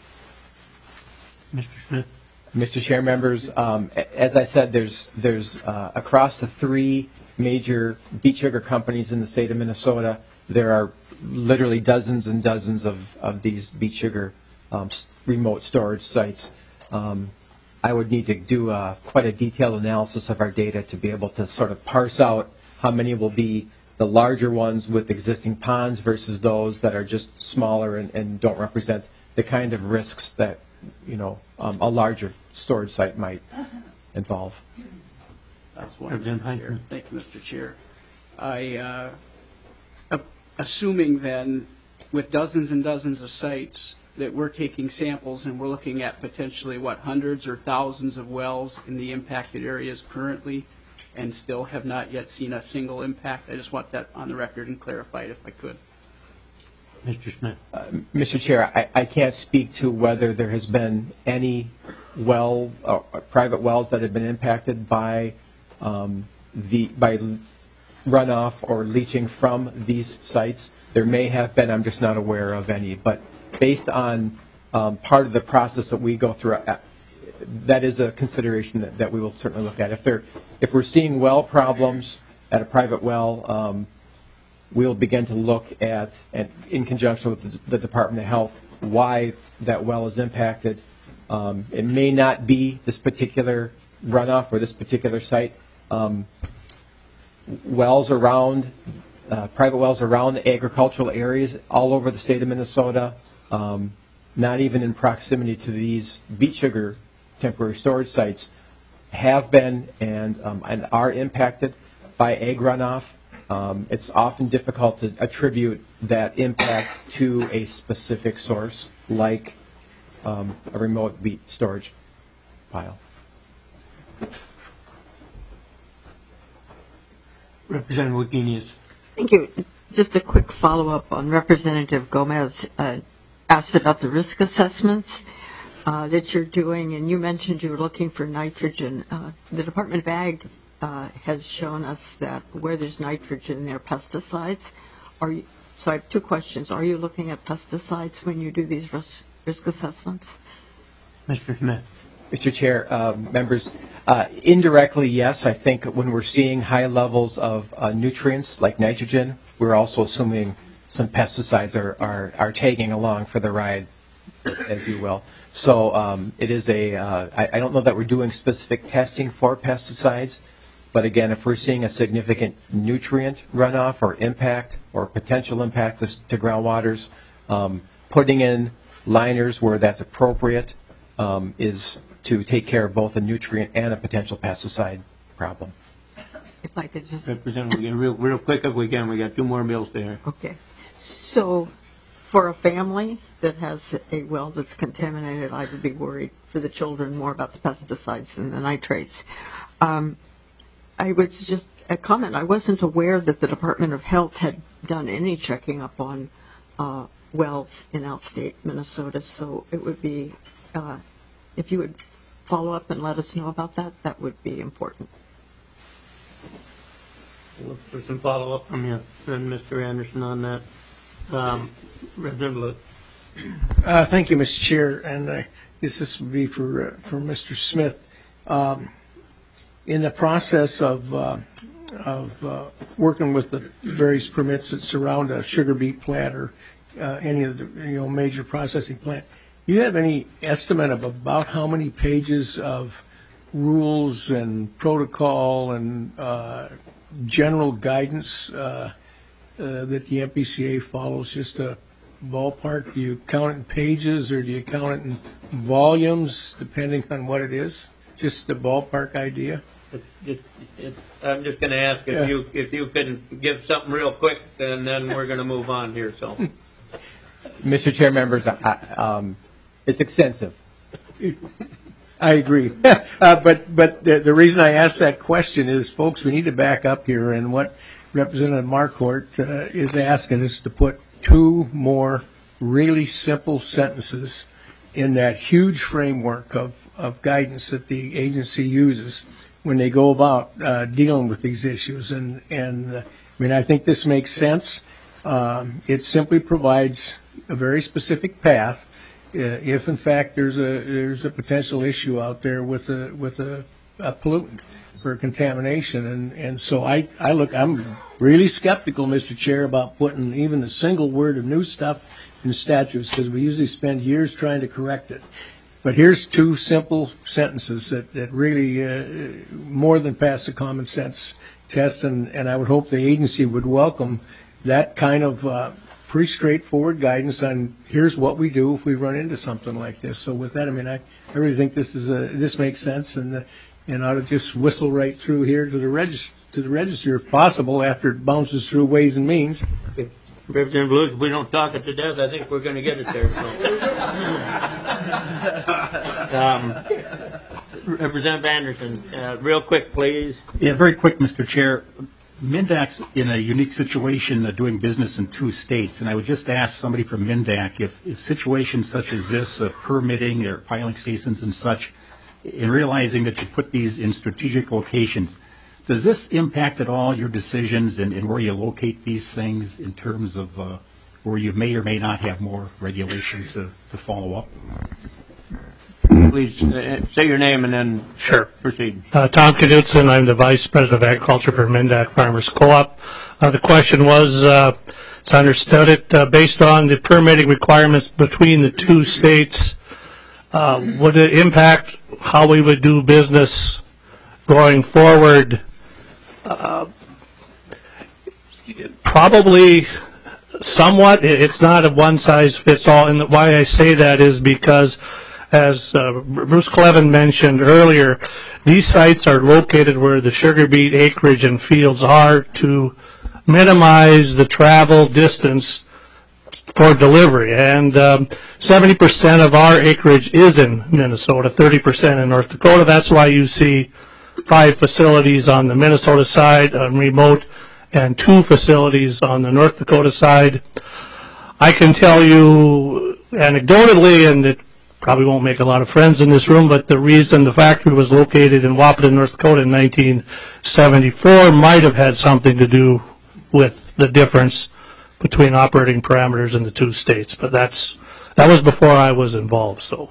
Mister Smith? Mister Chair, members, um, a- as I said, there's there's uh, across the three major beet sugar companies in the state of Minnesota, there are literally dozens and dozens of, of these beet sugar um, s- remote storage sites. Um, I would need to do uh, quite a detailed analysis of our data to be able to sort of parse out how many will be the larger ones with existing ponds versus those that are just smaller and, and don't represent the kind of risks that, you know, um, a larger storage site might involve. That's one, Mister Chair. Thank you, Mister Chair. I, uh, a- assuming then, with dozens and dozens of sites, that we're taking samples and we're looking at potentially, what, hundreds or thousands of wells in the impacted areas currently, and still have not yet seen a single impact. I just want that on the record and clarified if I could. Mister Smith? Uh, Mister Chair, I, I can't speak to whether there has been any well, uh, private wells that have been impacted by um, the by runoff or leaching from these sites. There may have been. I'm just not aware of any. But based on um, part of the process that we go through, uh, that is a consideration that, that we will certainly look at. If there, if we're seeing well problems at a private well, um, we'll begin to look at, and in conjunction with the, the Department of Health, why that well is impacted. Um, it may not be this particular runoff or this particular site. Um, wells around, uh, private wells around the agricultural areas all over the state of Minnesota, um, not even in proximity to these beet sugar temporary storage sites, have been and, um, and are impacted by ag runoff. Um, it's often difficult to attribute that impact to a specific source, like um, a remote beet storage pile. Representative Wagenius? Thank you. Just a quick follow-up on Representative Gomez uh, asked about the risk assessments uh, that you're doing, and you mentioned you were looking for nitrogen. Uh, the Department of Ag uh, has shown us that where there's nitrogen, there are pesticides. Are you, so I have two questions. Are you looking at pesticides when you do these risk, risk assessments? Mister Smith? Mister Chair, uh, members, uh, indirectly, yes. I think when we're seeing high levels of uh, nutrients like nitrogen, we're also assuming some pesticides are, are, are tagging along for the ride, as you will. So um, it is a, uh, I, I don't know that we're doing specific testing for pesticides, but again, if we're seeing a significant nutrient runoff or impact or potential impact to, to groundwaters, um, putting in liners where that's appropriate um, is to take care of both a nutrient and a potential pesticide problem. If I could just... Representative, real, real quick if we can, we got two more bills there. Okay. So for a family that has a well that's contaminated, I would be worried for the children more about the pesticides than the nitrates. Um, I was just a comment. I wasn't aware that the Department of Health had done any checking up on uh, wells in outstate Minnesota, so it would be, uh, if you would follow up and let us know about that, that would be important. Look for some follow-up from you, and Mister Anderson on that. Um, Representative Lutz. Uh, thank you, Mister Chair, and I guess this would be for uh, for Mister Smith. Um, in the process of uh, of uh, working with the various permits that surround a sugar beet plant or uh, any of the you know major processing plant, Do you have any estimate of about how many pages of rules and protocol and uh, general guidance uh, uh, that the M P C A follows? Just a ballpark? Do you count it in pages or do you count it in volumes, depending on what it is? Just a ballpark idea? It's, it's, it's, I'm just going to ask if Yeah. you if you can give something real quick, and then we're going to move on here. So, Mister Chair, members, I, um, it's extensive. I agree. uh, but but the, the reason I asked that question is, folks, we need to back up here, and what Representative Marquardt uh, is asking is to put two more really simple sentences in that huge framework of, of guidance that the agency uses when they go about uh, dealing with these issues. And, and uh, I mean, I think this makes sense. Um, it simply provides a very specific path uh, if, in fact, there's a there's a potential issue out there with a with a, a pollutant or contamination. And, and so I, I look, I'm really skeptical, Mister Chair, about putting even a single word of new stuff in statutes, because we usually spend years trying to correct it. But here's two simple sentences that, that really uh, more than pass the common sense test, and, and I would hope the agency would welcome that kind of uh, pretty straightforward guidance on here's what we do if we run into something like this. So with that, I mean, I, I really think this is a, this makes sense, and uh, and ought to just whistle right through here to the register, to the register if possible, after it bounces through Ways and Means. if Representative Lewis, if we don't talk it to death, I think we're going to get it there. So. um, Representative Anderson, uh, real quick, please. Yeah, very quick, Mister Chair. MnDAC's in a unique situation uh, doing business in two states, and I would just ask somebody from MnDAC if, if situations such as this, uh, permitting or piling stations and such, in realizing that you put these in strategic locations, does this impact at all your decisions in, in where you locate these things in terms of uh, where you may or may not have more regulation to, to follow up? Please uh, say your name and then Sure. proceed. Uh, Tom Knudsen, I'm the Vice President of Agriculture for MnDAC Farmers Co-op. Uh, the question was, uh, as I understood it, uh, based on the permitting requirements between the two states, uh, would it impact how we would do business going forward? Uh, probably somewhat. It's not a one-size-fits-all, and why I say that is because, as uh, Bruce Clevin mentioned earlier, these sites are located where the sugar beet acreage and fields are to minimize the travel distance for delivery. And um, seventy percent of our acreage is in Minnesota, thirty percent in North Dakota. That's why you see five facilities on the Minnesota side, uh, remote, and two facilities on the North Dakota side. I can tell you anecdotally, and it probably won't make a lot of friends in this room, but the reason the factory was located in Wahpeton, North Dakota in nineteen seventy-four might have had something to do with the difference between operating parameters in the two states. But that's that was before I was involved. So,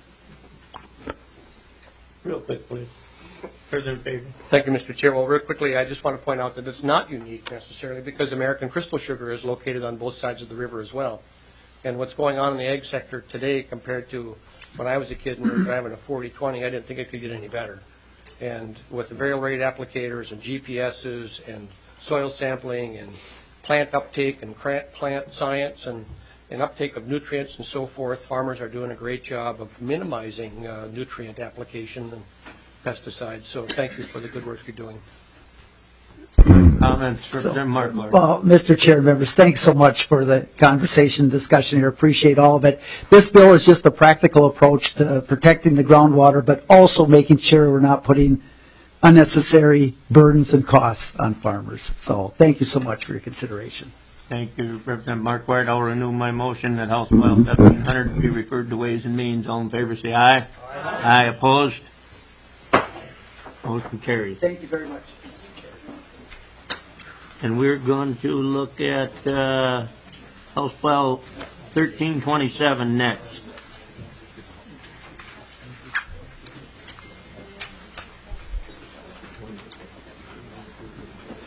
Real quick, please. President Fagan. Thank you, Mister Chair. Well, real quickly, I just want to point out that it's not unique necessarily, because American Crystal Sugar is located on both sides of the river as well. And what's going on in the ag sector today compared to when I was a kid and we were driving a forty twenty, I didn't think it could get any better. And with the variable rate applicators and G P S's and soil sampling and plant uptake and plant science and, and uptake of nutrients and so forth, farmers are doing a great job of minimizing uh, nutrient application and pesticides. So thank you for the good work you're doing. Comments, Representative Markler. Well, Mister Chair, members, thanks so much for the conversation, discussion here. Appreciate all of it. This bill is just a practical approach to protecting the groundwater, but also making sure we're not putting unnecessary burdens and costs on farmers. So thank you so much for your consideration. Thank you, Representative Marquardt. I'll renew my motion that House File seventeen hundred be referred to Ways and Means. All in favor, say aye. Aye. Aye. Opposed? Motion carries. Thank you very much. And we're going to look at uh, House File thirteen twenty-seven next.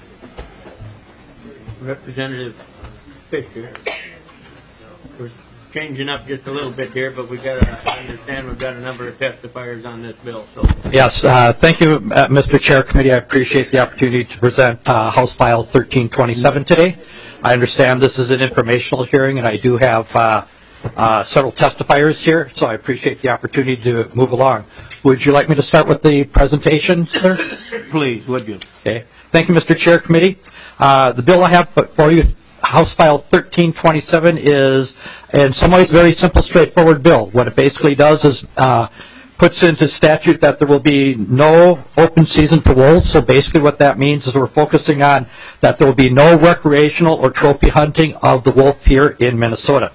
Representative Fisher. changing up just a little bit here, but we got to understand we've got a number of testifiers on this bill. So Yes, uh, thank you, uh, Mister Chair, Committee. I appreciate the opportunity to present uh, House File thirteen twenty-seven today. I understand this is an informational hearing, and I do have uh, uh, several testifiers here, so I appreciate the opportunity to move along. Would you like me to start with the presentation, sir? Please, would you? Okay. Thank you, Mister Chair, Committee. Uh, the bill I have for you, House File thirteen twenty-seven, is in some ways a very simple, straightforward bill. What it basically does is uh, puts into statute that there will be no open season for wolves. So basically what that means is we're focusing on that there will be no recreational or trophy hunting of the wolf here in Minnesota.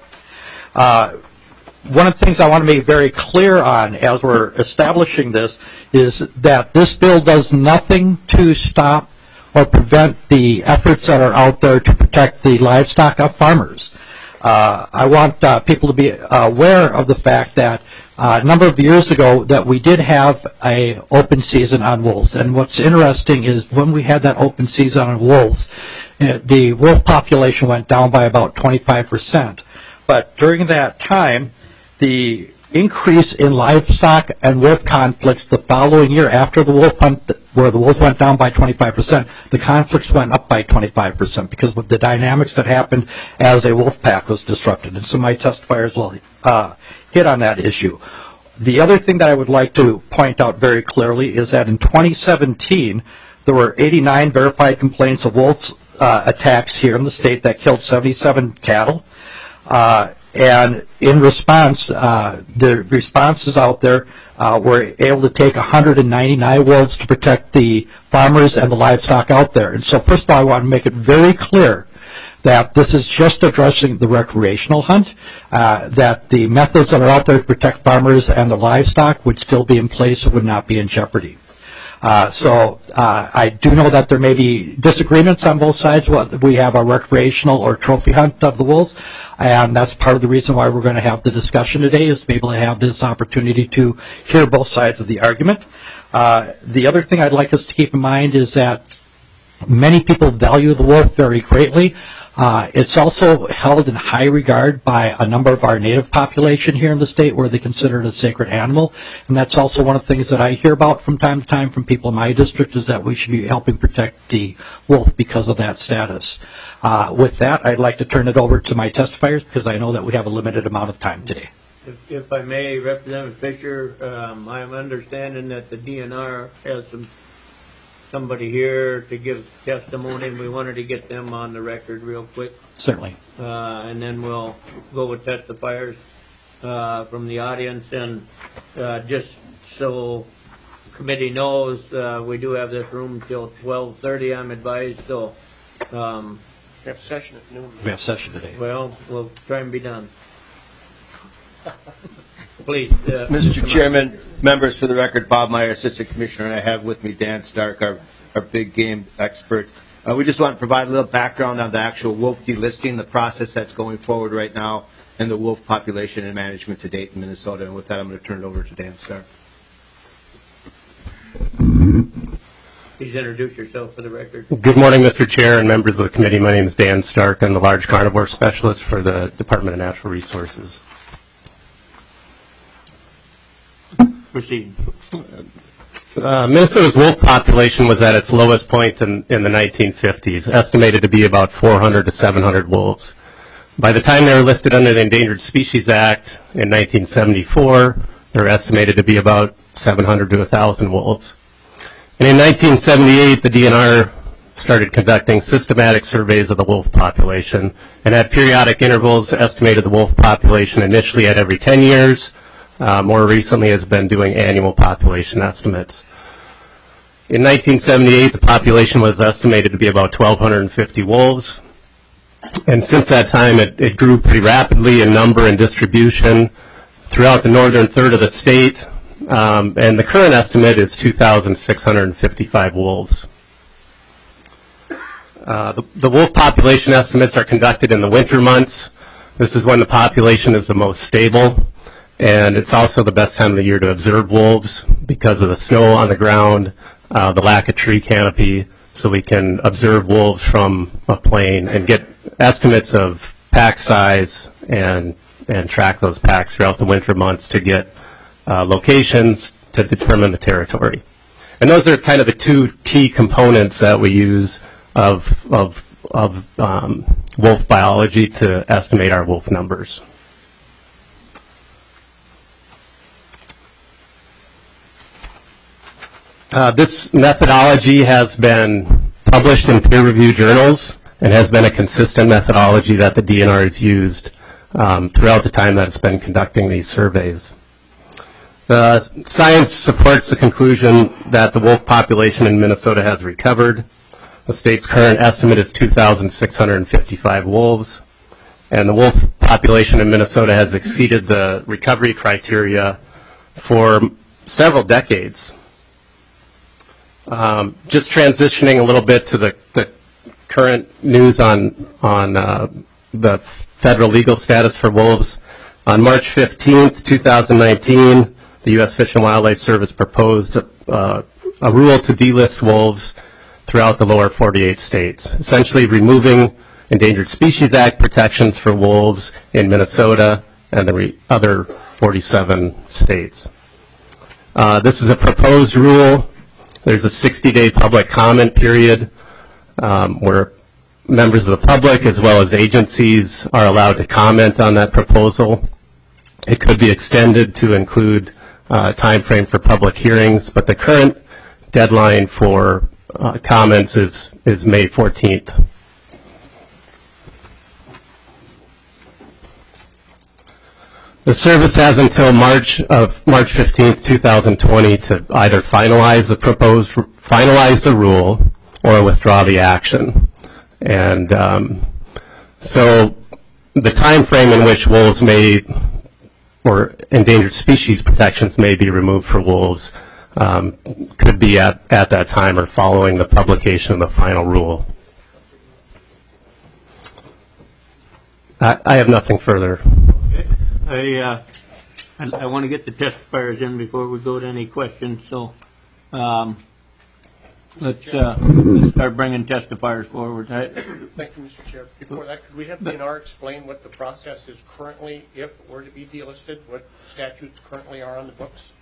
Uh, one of the things I want to be very clear on as we're establishing this is that this bill does nothing to stop or prevent the efforts that are out there to protect the livestock of farmers. Uh, I want uh, people to be aware of the fact that uh, a number of years ago that we did have a open season on wolves. And what's interesting is when we had that open season on wolves, uh, the wolf population went down by about twenty-five percent. But during that time, the increase in livestock and wolf conflicts the following year after the wolf hunt, where the wolves went down by twenty-five percent, the conflicts went up by twenty-five percent because of the dynamics that happened as a wolf pack was disrupted. And so my testifiers will uh, hit on that issue. The other thing that I would like to point out very clearly is that in twenty seventeen, there were eighty-nine verified complaints of wolf uh, attacks here in the state that killed seventy-seven cattle. Uh, And in response, uh, the responses out there uh, were able to take one hundred ninety-nine wolves to protect the farmers and the livestock out there. And so first of all, I want to make it very clear that this is just addressing the recreational hunt, uh, that the methods that are out there to protect farmers and the livestock would still be in place and would not be in jeopardy. Uh, so uh, I do know that there may be disagreements on both sides. We have a recreational or trophy hunt of the wolves, and that's part of the reason why we're going to have the discussion today, is to be able to have this opportunity to hear both sides of the argument. Uh, the other thing I'd like us to keep in mind is that many people value the wolf very greatly. Uh, it's also held in high regard by a number of our native population here in the state, where they consider it a sacred animal. And that's also one of the things that I hear about from time to time from people in my district, is that we should be helping protect the wolf because of that status. Uh, with that, I'd like to turn it over to my testifiers, because I know that we have a limited amount of time today. If, if I may, Representative Fisher, um, I'm understanding that the D N R has some somebody here to give testimony, and we wanted to get them on the record real quick. Certainly. Uh, and then we'll go with testifiers uh, from the audience. And uh, just so committee knows, uh, we do have this room till twelve thirty, I'm advised. So um, We have session at noon. We have session today. Well, we'll try and be done. Please. Uh, Mister Chairman, members, for the record, Bob Meyer, Assistant Commissioner, and I have with me Dan Stark, our, our big game expert. Uh, we just want to provide a little background on the actual wolf delisting, the process that's going forward right now, and the wolf population and management to date in Minnesota. And with that, I'm going to turn it over to Dan Stark. Please introduce yourself for the record. Good morning, Mister Chair and members of the committee. My name is Dan Stark. I'm the large carnivore specialist for the Department of Natural Resources. Proceed. Uh, Minnesota's wolf population was at its lowest point in, in the nineteen fifties, estimated to be about four hundred to seven hundred wolves. By the time they were listed under the Endangered Species Act in nineteen seventy-four, they were estimated to be about seven hundred to one thousand wolves. And in nineteen seventy-eight, the D N R started conducting systematic surveys of the wolf population, and at periodic intervals estimated the wolf population initially at every ten years, Uh, more recently has been doing annual population estimates. In nineteen seventy-eight, the population was estimated to be about twelve fifty wolves. And since that time, it, it grew pretty rapidly in number and distribution throughout the northern third of the state. Um, and the current estimate is two thousand six hundred fifty-five wolves. Uh, the, the wolf population estimates are conducted in the winter months. This is when the population is the most stable. And it's also the best time of the year to observe wolves because of the snow on the ground, uh, the lack of tree canopy, so we can observe wolves from a plane and get estimates of pack size and and track those packs throughout the winter months to get uh, locations to determine the territory. And those are kind of the two key components that we use of, of, of um, wolf biology to estimate our wolf numbers. Uh, this methodology has been published in peer-reviewed journals and has been a consistent methodology that the D N R has used um, throughout the time that it's been conducting these surveys. The science supports the conclusion that the wolf population in Minnesota has recovered. The state's current estimate is two thousand six hundred fifty-five wolves, and the wolf population in Minnesota has exceeded the recovery criteria for several decades. Um, just transitioning a little bit to the, the current news on, on uh, the federal legal status for wolves. On March fifteenth, two thousand nineteen, the U S Fish and Wildlife Service proposed uh, a rule to delist wolves throughout the lower forty-eight states, essentially removing Endangered Species Act protections for wolves in Minnesota and the re other forty-seven states. Uh, this is a proposed rule. There's a sixty-day public comment period um, where members of the public as well as agencies are allowed to comment on that proposal. It could be extended to include uh, time frame for public hearings, but the current deadline for uh, comments is, is May fourteenth. The service has until March of March fifteenth, two thousand twenty to either finalize the proposed, finalize the rule or withdraw the action. And um, so the time frame in which wolves may, or endangered species protections may be removed for wolves um, could be at, at that time or following the publication of the final rule. I, I have nothing further. Okay. I, uh, I, I want to get the testifiers in before we go to any questions, so um, let's, uh, let's start bringing testifiers forward. Thank you, Mister Chair. Before that, could we have D N R explain what the process is currently, if it were to be delisted, what statutes currently are on the books?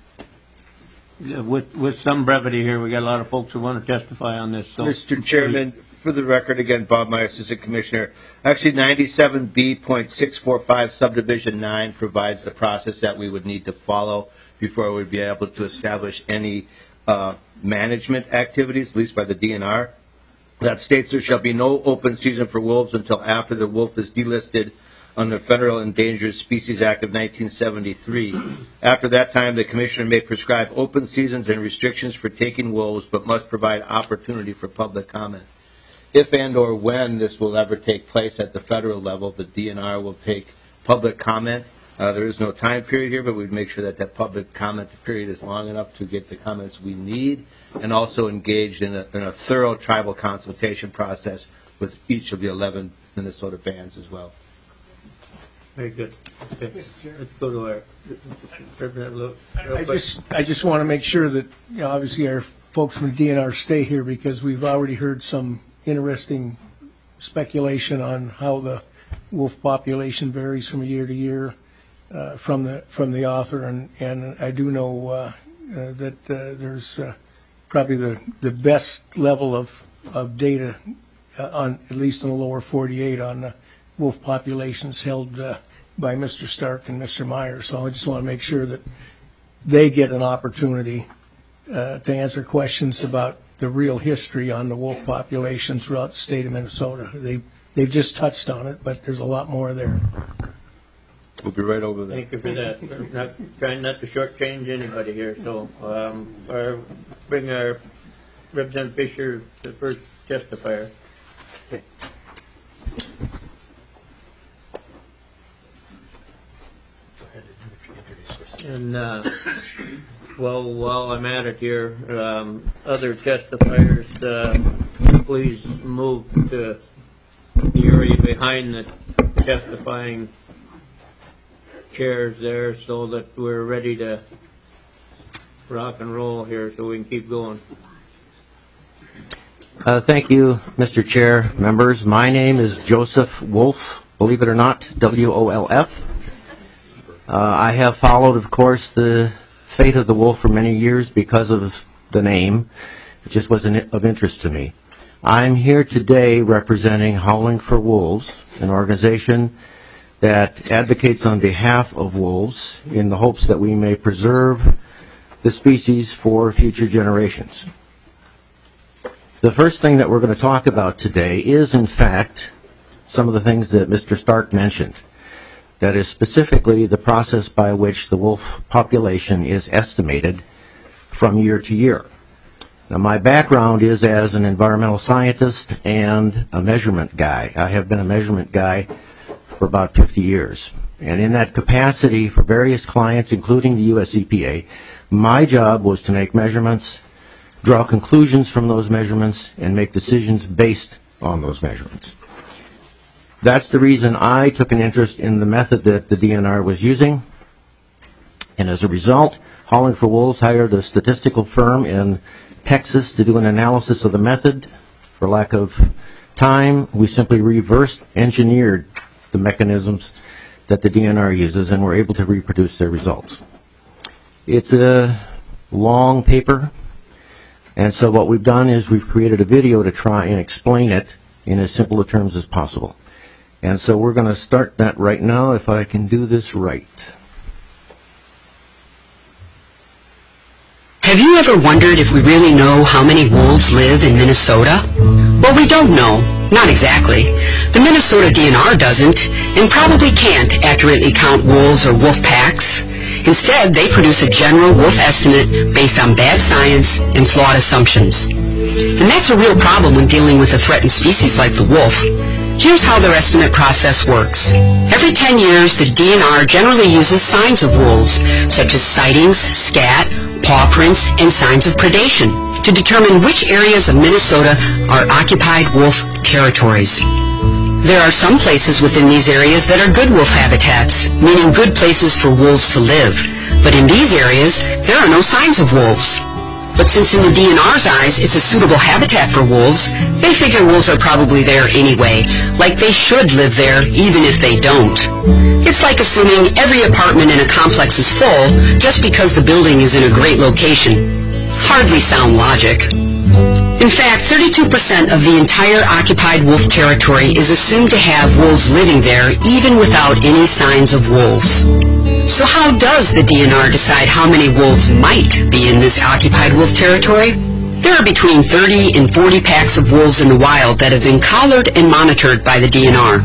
Yeah, with, with some brevity here, we got a lot of folks who want to testify on this. So. Mister Chairman, for the record, again, Bob Meyer, Assistant Commissioner. Actually, ninety-seven B point six four five subdivision nine provides the process that we would need to follow before we would be able to establish any uh, management activities, at least by the D N R. That states there shall be no open season for wolves until after the wolf is delisted under the Federal Endangered Species Act of nineteen seventy-three. After that time, the Commissioner may prescribe open seasons and restrictions for taking wolves, but must provide opportunity for public comment. If and or when this will ever take place at the federal level, the D N R will take public comment. Uh, there is no time period here, but we'd make sure that that public comment period is long enough to get the comments we need, and also engaged in a, in a thorough tribal consultation process with each of the eleven Minnesota bands as well. Very good. Okay. Let's go to our Representative. I just, I just want to make sure that, you know, obviously our folks from the D N R stay here, because we've already heard some interesting speculation on how the wolf population varies from year to year uh, from the from the author, and, and I do know uh, uh, that uh, there's uh, probably the, the best level of, of data uh, on, at least in the lower forty-eight, on the wolf populations held uh, by Mister Stark and Mister Meyer. So I just want to make sure that they get an opportunity uh, to answer questions about the real history on the wolf population throughout the state of Minnesota. They, they've just touched on it, but there's a lot more there. We'll be right over there. Thank you for that. We're not trying not to shortchange anybody here. So um, our, bring our Representative Fisher, the first testifier. Okay. And uh, well, while I'm at it here, um, other testifiers, uh, please move to the area behind the testifying chairs there, so that we're ready to rock and roll here, so we can keep going. Uh, thank you, Mister Chair, members. My name is Joseph Wolf, believe it or not, W O L F. Uh, I have followed, of course, the fate of the wolf for many years because of the name. It just wasn't of interest to me. I'm here today representing Howling for Wolves, an organization that advocates on behalf of wolves in the hopes that we may preserve the species for future generations. The first thing that we're going to talk about today is, in fact, some of the things that Mister Stark mentioned. That is specifically the process by which the wolf population is estimated from year to year. Now, my background is as an environmental scientist and a measurement guy. I have been a measurement guy for about fifty years. And in that capacity for various clients, including the U S E P A, my job was to make measurements, draw conclusions from those measurements, and make decisions based on those measurements. That's the reason I took an interest in the method that the D N R was using. And as a result, Howling for Wolves hired a statistical firm in Texas to do an analysis of the method. For lack of time, we simply reverse engineered the mechanisms that the D N R uses and were able to reproduce their results. It's a long paper, and so what we've done is we've created a video to try and explain it in as simple a terms as possible. And so we're going to start that right now, if I can do this right. Have you ever wondered if we really know how many wolves live in Minnesota? Well, we don't know. Not exactly. The Minnesota D N R doesn't, and probably can't accurately count wolves or wolf packs. Instead, they produce a general wolf estimate based on bad science and flawed assumptions. And that's a real problem when dealing with a threatened species like the wolf. Here's how their estimate process works. Every ten years, the D N R generally uses signs of wolves, such as sightings, scat, paw prints, and signs of predation, to determine which areas of Minnesota are occupied wolf territories. There are some places within these areas that are good wolf habitats, meaning good places for wolves to live. But in these areas, there are no signs of wolves. But since in the D N R's eyes it's a suitable habitat for wolves, they figure wolves are probably there anyway, like they should live there even if they don't. It's like assuming every apartment in a complex is full just because the building is in a great location. Hardly sound logic. In fact, thirty-two percent of the entire occupied wolf territory is assumed to have wolves living there even without any signs of wolves. So how does the D N R decide how many wolves might be in this occupied wolf territory? There are between thirty and forty packs of wolves in the wild that have been collared and monitored by the D N R.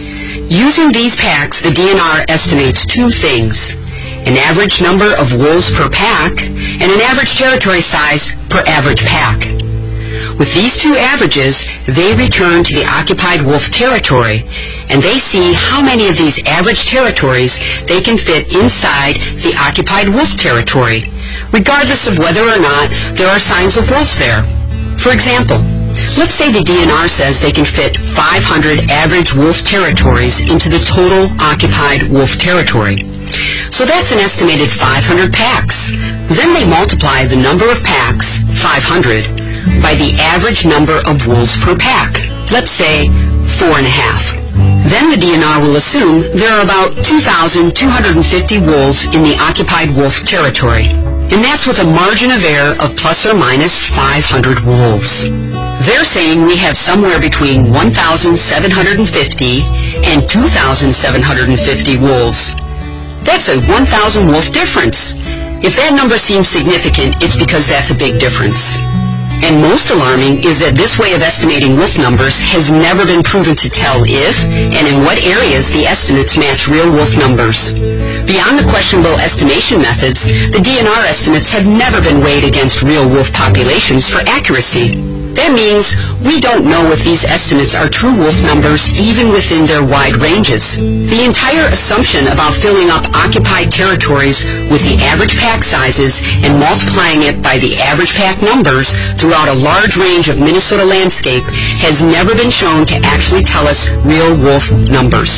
Using these packs, the D N R estimates two things: an average number of wolves per pack and an average territory size per average pack. With these two averages, they return to the occupied wolf territory, and they see how many of these average territories they can fit inside the occupied wolf territory, regardless of whether or not there are signs of wolves there. For example, let's say the D N R says they can fit five hundred average wolf territories into the total occupied wolf territory. So that's an estimated five hundred packs. Then they multiply the number of packs, five hundred, by the average number of wolves per pack, let's say four and a half. Then the D N R will assume there are about two thousand two hundred fifty wolves in the occupied wolf territory, and that's with a margin of error of plus or minus five hundred wolves. They're saying we have somewhere between one thousand seven hundred fifty and two thousand seven hundred fifty wolves. That's a one thousand wolf difference. If that number seems significant, it's because that's a big difference. And most alarming is that this way of estimating wolf numbers has never been proven to tell if and in what areas the estimates match real wolf numbers. Beyond the questionable estimation methods, the D N R estimates have never been weighed against real wolf populations for accuracy. That means we don't know if these estimates are true wolf numbers even within their wide ranges. The entire assumption about filling up occupied territories with the average pack sizes and multiplying it by the average pack numbers throughout a large range of Minnesota landscape has never been shown to actually tell us real wolf numbers.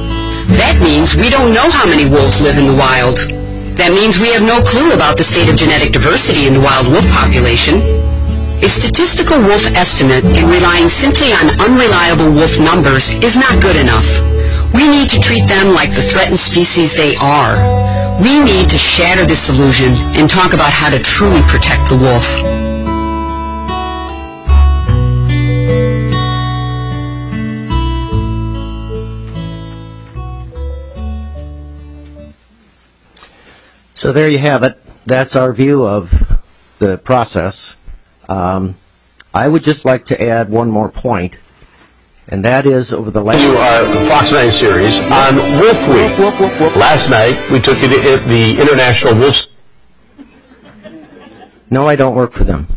That means we don't know how many wolves live in the wild. That means we have no clue about the state of genetic diversity in the wild wolf population. A statistical wolf estimate and relying simply on unreliable wolf numbers is not good enough. We need to treat them like the threatened species they are. We need to shatter this illusion and talk about how to truly protect the wolf. So there you have it. That's our view of the process. Um, I would just like to add one more point, and that is over the last... You are Fox nine series on Wolf Week. Whoop, whoop, whoop. Last night, we took you to the International Wolf... No, I don't work for them.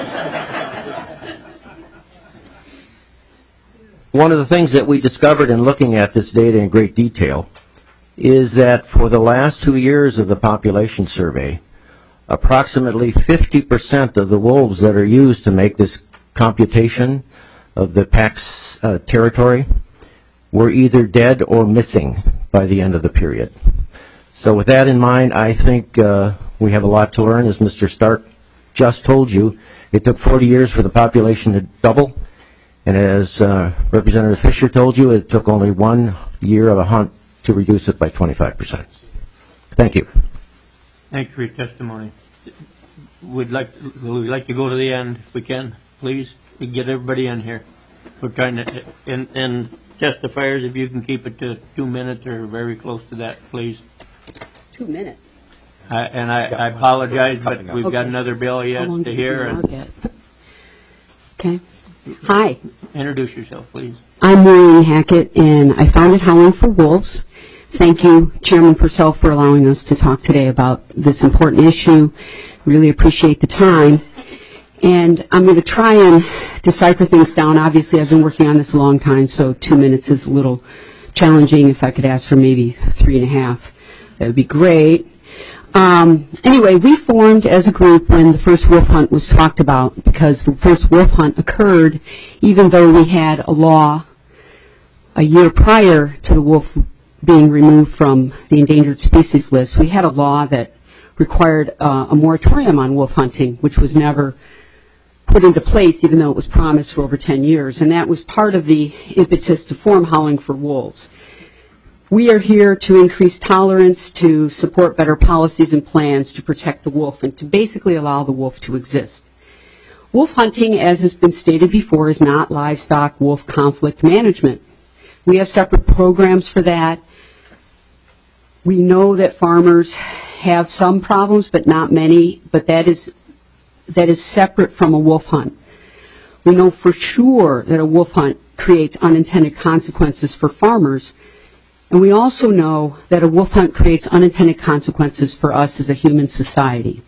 One of the things that we discovered in looking at this data in great detail is that for the last two years of the population survey, approximately fifty percent of the wolves that are used to make this computation of the pack's uh, territory were either dead or missing by the end of the period. So with that in mind, I think uh, we have a lot to learn. As Mister Stark just told you, it took forty years for the population to double, and as uh, Representative Fisher told you, it took only one year of a hunt to reduce it by twenty-five percent. Thank you. Thank you for your testimony. We'd like, we'd like to go to the end if we can, please. We get everybody in here. We're trying to, and, and testifiers, if you can keep it to two minutes or very close to that, please. Two minutes. I, and I, I apologize, but we've Okay. got another bill yet How long to do hear. we And get? Okay. Hi, introduce yourself, please. I'm Maureen Hackett, and I founded Howling for Wolves. Thank you, Chairman Purcell, for allowing us to talk today about this important issue. Really appreciate the time. And I'm going to try and decipher things down. Obviously, I've been working on this a long time, so two minutes is a little challenging. If I could ask for maybe three and a half, that would be great. Um, anyway, we formed as a group when the first wolf hunt was talked about, because the first wolf hunt occurred even though we had a law a year prior to the wolf being removed from the endangered species list. We had a law that required uh, a moratorium on wolf hunting, which was never put into place, even though it was promised for over ten years. And that was part of the impetus to form Howling for Wolves. We are here to increase tolerance, to support better policies and plans to protect the wolf, and to basically allow the wolf to exist. Wolf hunting, as has been stated before, is not livestock wolf conflict management. We have separate programs for that. We know that farmers have some problems, but not many, but that is, that is separate from a wolf hunt. We know for sure that a wolf hunt creates unintended consequences for farmers, and we also know that a wolf hunt creates unintended consequences for us as a human society.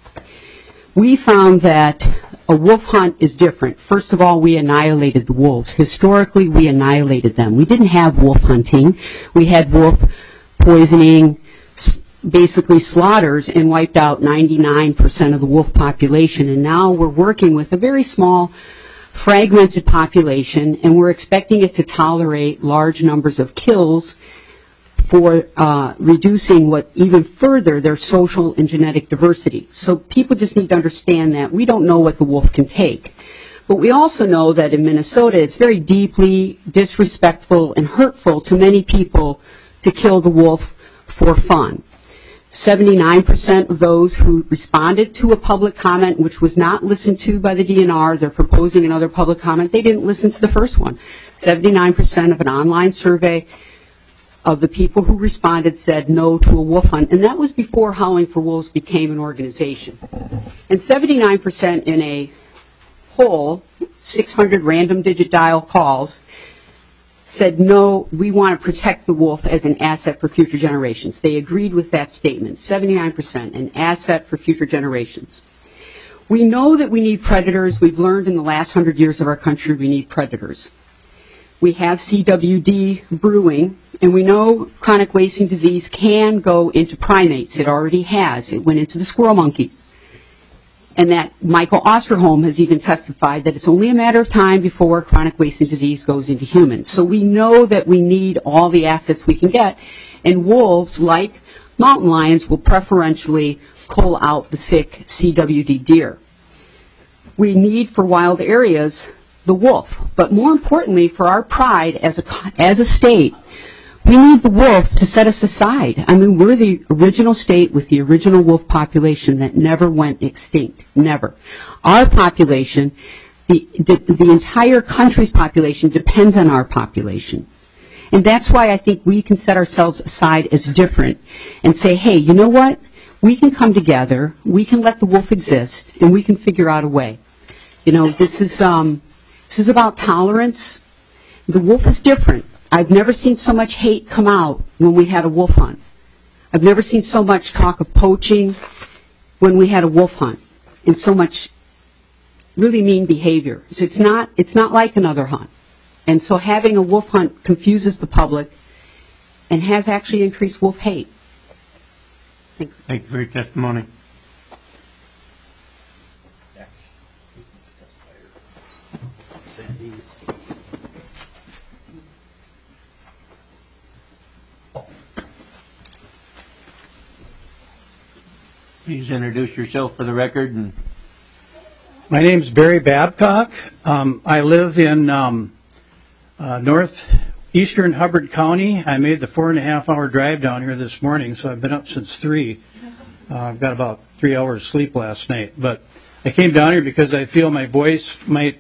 We found that a wolf hunt is different. First of all, we annihilated the wolves. Historically, we annihilated them. We didn't have wolf hunting. We had wolf poisoning, basically slaughters, and wiped out ninety-nine percent of the wolf population. And now we're working with a very small, fragmented population, and we're expecting it to tolerate large numbers of kills for uh, reducing what even further their social and genetic diversity. So people just need to understand that we don't know what the wolf can take. But we also know that in Minnesota it's very deeply disrespectful and hurtful to many people to kill the wolf for fun. seventy-nine percent of those who responded to a public comment which was not listened to by the D N R, they're proposing another public comment, they didn't listen to the first one. seventy-nine percent of an online survey of the people who responded said no to a wolf hunt, and that was before Howling for Wolves became an organization. And seventy-nine percent in a poll, six hundred random digit dial calls, said no, we want to protect the wolf as an asset for future generations. They agreed with that statement, seventy-nine percent, an asset for future generations. We know that we need predators. We've learned in the last hundred years of our country we need predators. We have C W D brewing, and we know chronic wasting disease can go into primates. It already has. It went into the squirrel monkeys. And that Michael Osterholm has even testified that it's only a matter of time before chronic wasting disease goes into humans. So we know that we need all the assets we can get, and wolves, like mountain lions, will preferentially cull out the sick C W D deer. We need for wild areas the wolf, but more importantly, for our pride as a, as a state, We need the wolf to set us aside. I mean, we're the original state with the original wolf population that never went extinct, never. Our population, the, the, the entire country's population depends on our population. And that's why I think we can set ourselves aside as different and say, hey, you know what? We can come together, we can let the wolf exist, and we can figure out a way. You know, this is, um, this is about tolerance. The wolf is different. I've never seen so much hate come out when we had a wolf hunt. I've never seen so much talk of poaching when we had a wolf hunt, and so much really mean behavior. So it's not, it's not like another hunt. And so having a wolf hunt confuses the public and has actually increased wolf hate. Thank you. Thank you for your testimony. Please introduce yourself for the record. And my name's Barry Babcock. Um, I live in um, uh, northeastern Hubbard County. I made the four and a half hour drive down here this morning, so I've been up since three. Uh, I've got about three hours sleep last night. But I came down here because I feel my voice might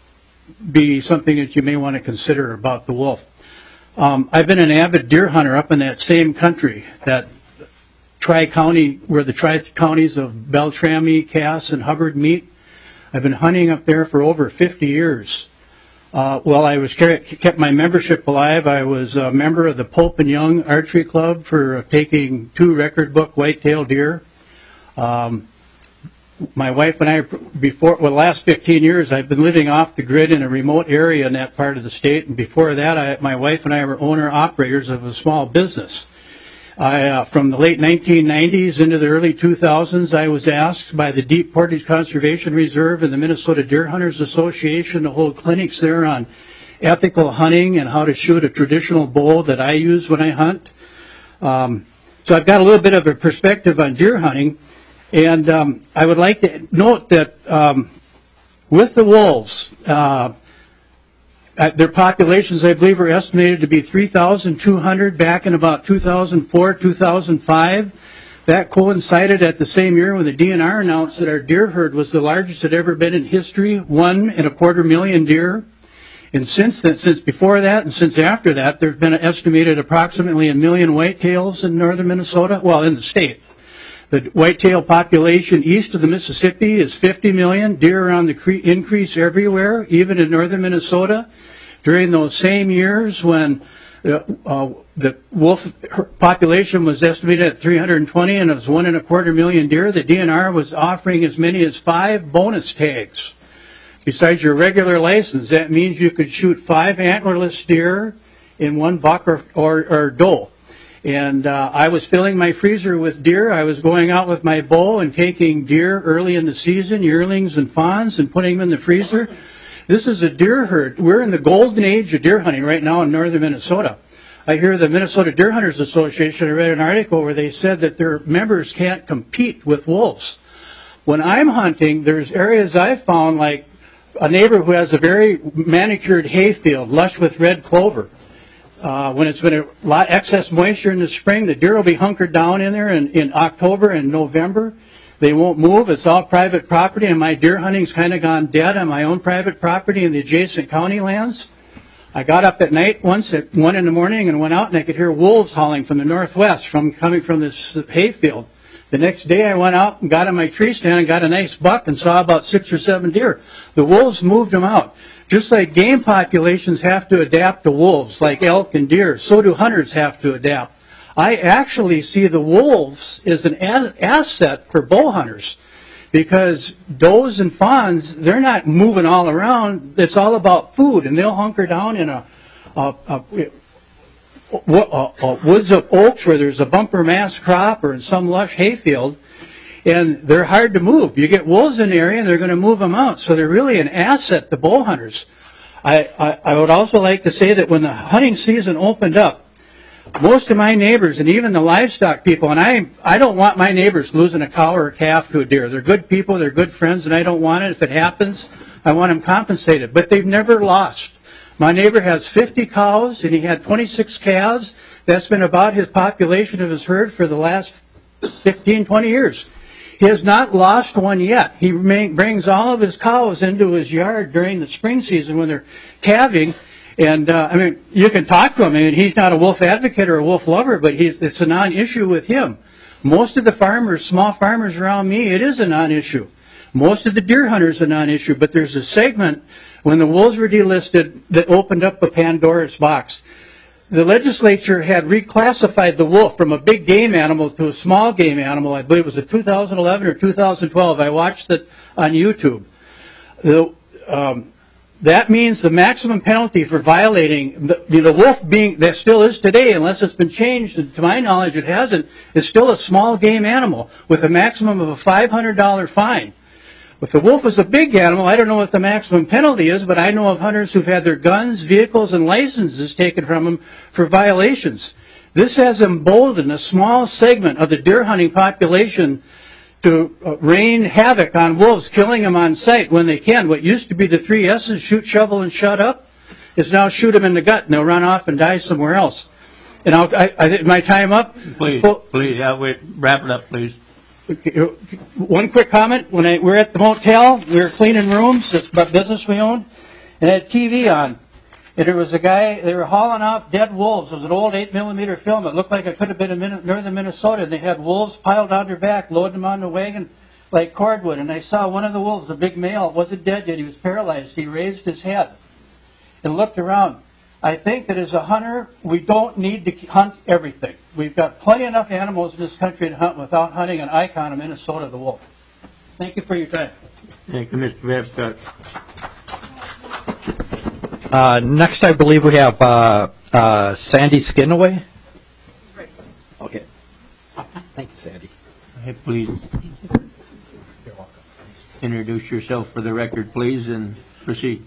be something that you may want to consider about the wolf. Um, I've been an avid deer hunter up in that same country, that tri-county, where the tri-counties of Beltrami, Cass, and Hubbard meet. I've been hunting up there for over fifty years. Uh, while I was kept my membership alive, I was a member of the Pope and Young Archery Club for taking two record book whitetail deer. Um, my wife and I, before well, the last fifteen years, I've been living off the grid in a remote area in that part of the state. And before that, I, my wife and I were owner-operators of a small business. I, uh, from the late nineteen nineties into the early two thousands, I was asked by the Deep Portage Conservation Reserve and the Minnesota Deer Hunters Association to hold clinics there on ethical hunting and how to shoot a traditional bow that I use when I hunt. Um, so I've got a little bit of a perspective on deer hunting, and um, I would like to note that um, with the wolves, uh, Uh, their populations, I believe, are estimated to be three thousand two hundred back in about two thousand four, two thousand five. That coincided at the same year when the D N R announced that our deer herd was the largest it ever been in history, one and a quarter million deer. And since then, since before that and since after that, there's been an estimated approximately a million whitetails in northern Minnesota, well, in the state. The whitetail population east of the Mississippi is fifty million. Deer are on the cre- increase everywhere, even in northern Minnesota. During those same years when the, uh, the wolf population was estimated at three hundred twenty and it was one and a quarter million deer, the D N R was offering as many as five bonus tags. Besides your regular license, that means you could shoot five antlerless deer in one buck or, or, or doe. And uh, I was filling my freezer with deer. I was going out with my bow and taking deer early in the season, yearlings and fawns, and putting them in the freezer. This is a deer herd. We're in the golden age of deer hunting right now in northern Minnesota. I hear the Minnesota Deer Hunters Association, I read an article where they said that their members can't compete with wolves. When I'm hunting, there's areas I've found, like a neighbor who has a very manicured hayfield, lush with red clover. Uh, when it's been a lot excess moisture in the spring, the deer will be hunkered down in there in, in October and November. They won't move. It's all private property, and my deer hunting's kind of gone dead on my own private property in the adjacent county lands. I got up at night once at one in the morning and went out, and I could hear wolves howling from the northwest, from coming from this hayfield. The next day I went out and got on my tree stand and got a nice buck and saw about six or seven deer. The wolves moved them out. Just like game populations have to adapt to wolves, like elk and deer, so do hunters have to adapt. I actually see the wolves as an asset for bow hunters, because does and fawns, they're not moving all around. It's all about food, and they'll hunker down in a, a, a, a, a woods of oaks where there's a bumper mass crop or in some lush hayfield, and they're hard to move. You get wolves in the area, and they're going to move them out. So they're really an asset to bow hunters. I, I, I would also like to say that when the hunting season opened up, most of my neighbors and even the livestock people, and I I don't want my neighbors losing a cow or a calf to a deer. They're good people, they're good friends, and I don't want it. If it happens, I want them compensated. But they've never lost. My neighbor has fifty cows, and he had twenty-six calves. that's been about his population of his herd for the last fifteen, twenty years. He has not lost one yet. He remain, brings all of his cows into his yard during the spring season when they're calving. And, uh, I mean, you can talk to him. I mean, he's not a wolf advocate or a wolf lover, but he's, it's a non-issue with him. Most of the farmers, small farmers around me, it is a non-issue. Most of the deer hunters a non-issue, but there's a segment when the wolves were delisted that opened up a Pandora's box. The legislature had reclassified the wolf from a big game animal to a small game animal. I believe it was in two thousand eleven or two thousand twelve. I watched it on YouTube. The, um, that means the maximum penalty for violating the, the wolf being that still is today, unless it's been changed. And to my knowledge, it hasn't. Is still a small game animal with a maximum of a five hundred dollar fine. If the wolf is a big animal, I don't know what the maximum penalty is, but I know of hunters who've had their guns, vehicles, and licenses taken from them for violations. This has emboldened a small segment of the deer hunting population to uh, rain havoc on wolves, killing them on sight when they can. What used to be the three S's, shoot, shovel, and shut up, is now shoot them in the gut, and they'll run off and die somewhere else. And I'll, I, I, my time up? Please, please, yeah, wait, wrap it up, please. One quick comment. When I, we were at the motel, we were cleaning rooms. It's a business we owned, and it had T V on. And there was a guy, they were hauling off dead wolves. It was an old eight millimeter film. It looked like it could have been in Min- northern Minnesota. And they had wolves piled on their back, loading them on the wagon like cordwood. And I saw one of the wolves, a big male, wasn't dead yet. He was paralyzed. He raised his head and looked around. I think that as a hunter, we don't need to hunt everything. We've got plenty enough animals in this country to hunt without hunting an icon of Minnesota, the wolf. Thank you for your time. Thank you, Mister Babcock. Uh, next, I believe we have uh, uh, Sandy Skinaway. Okay. Thank you, Sandy. Hey, please introduce yourself for the record, please, and proceed.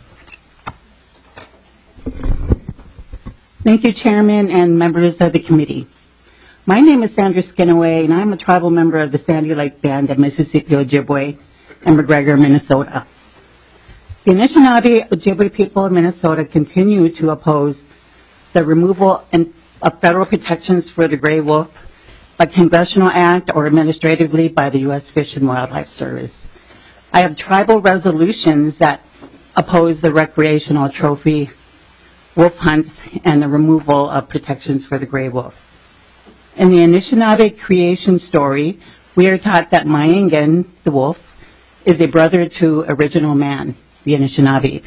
Thank you, Chairman and members of the committee. My name is Sandra Skinaway, and I'm a tribal member of the Sandy Lake Band of Mississippi Ojibwe and McGregor, Minnesota. The Anishinaabe Ojibwe people of Minnesota continue to oppose the removal of federal protections for the gray wolf by congressional act or administratively by the U S Fish and Wildlife Service. I have tribal resolutions that oppose the recreational trophy wolf hunts and the removal of protections for the gray wolf. In the Anishinaabe creation story, we are taught that Mayengan, the wolf, is a brother to original man, the Anishinaabe.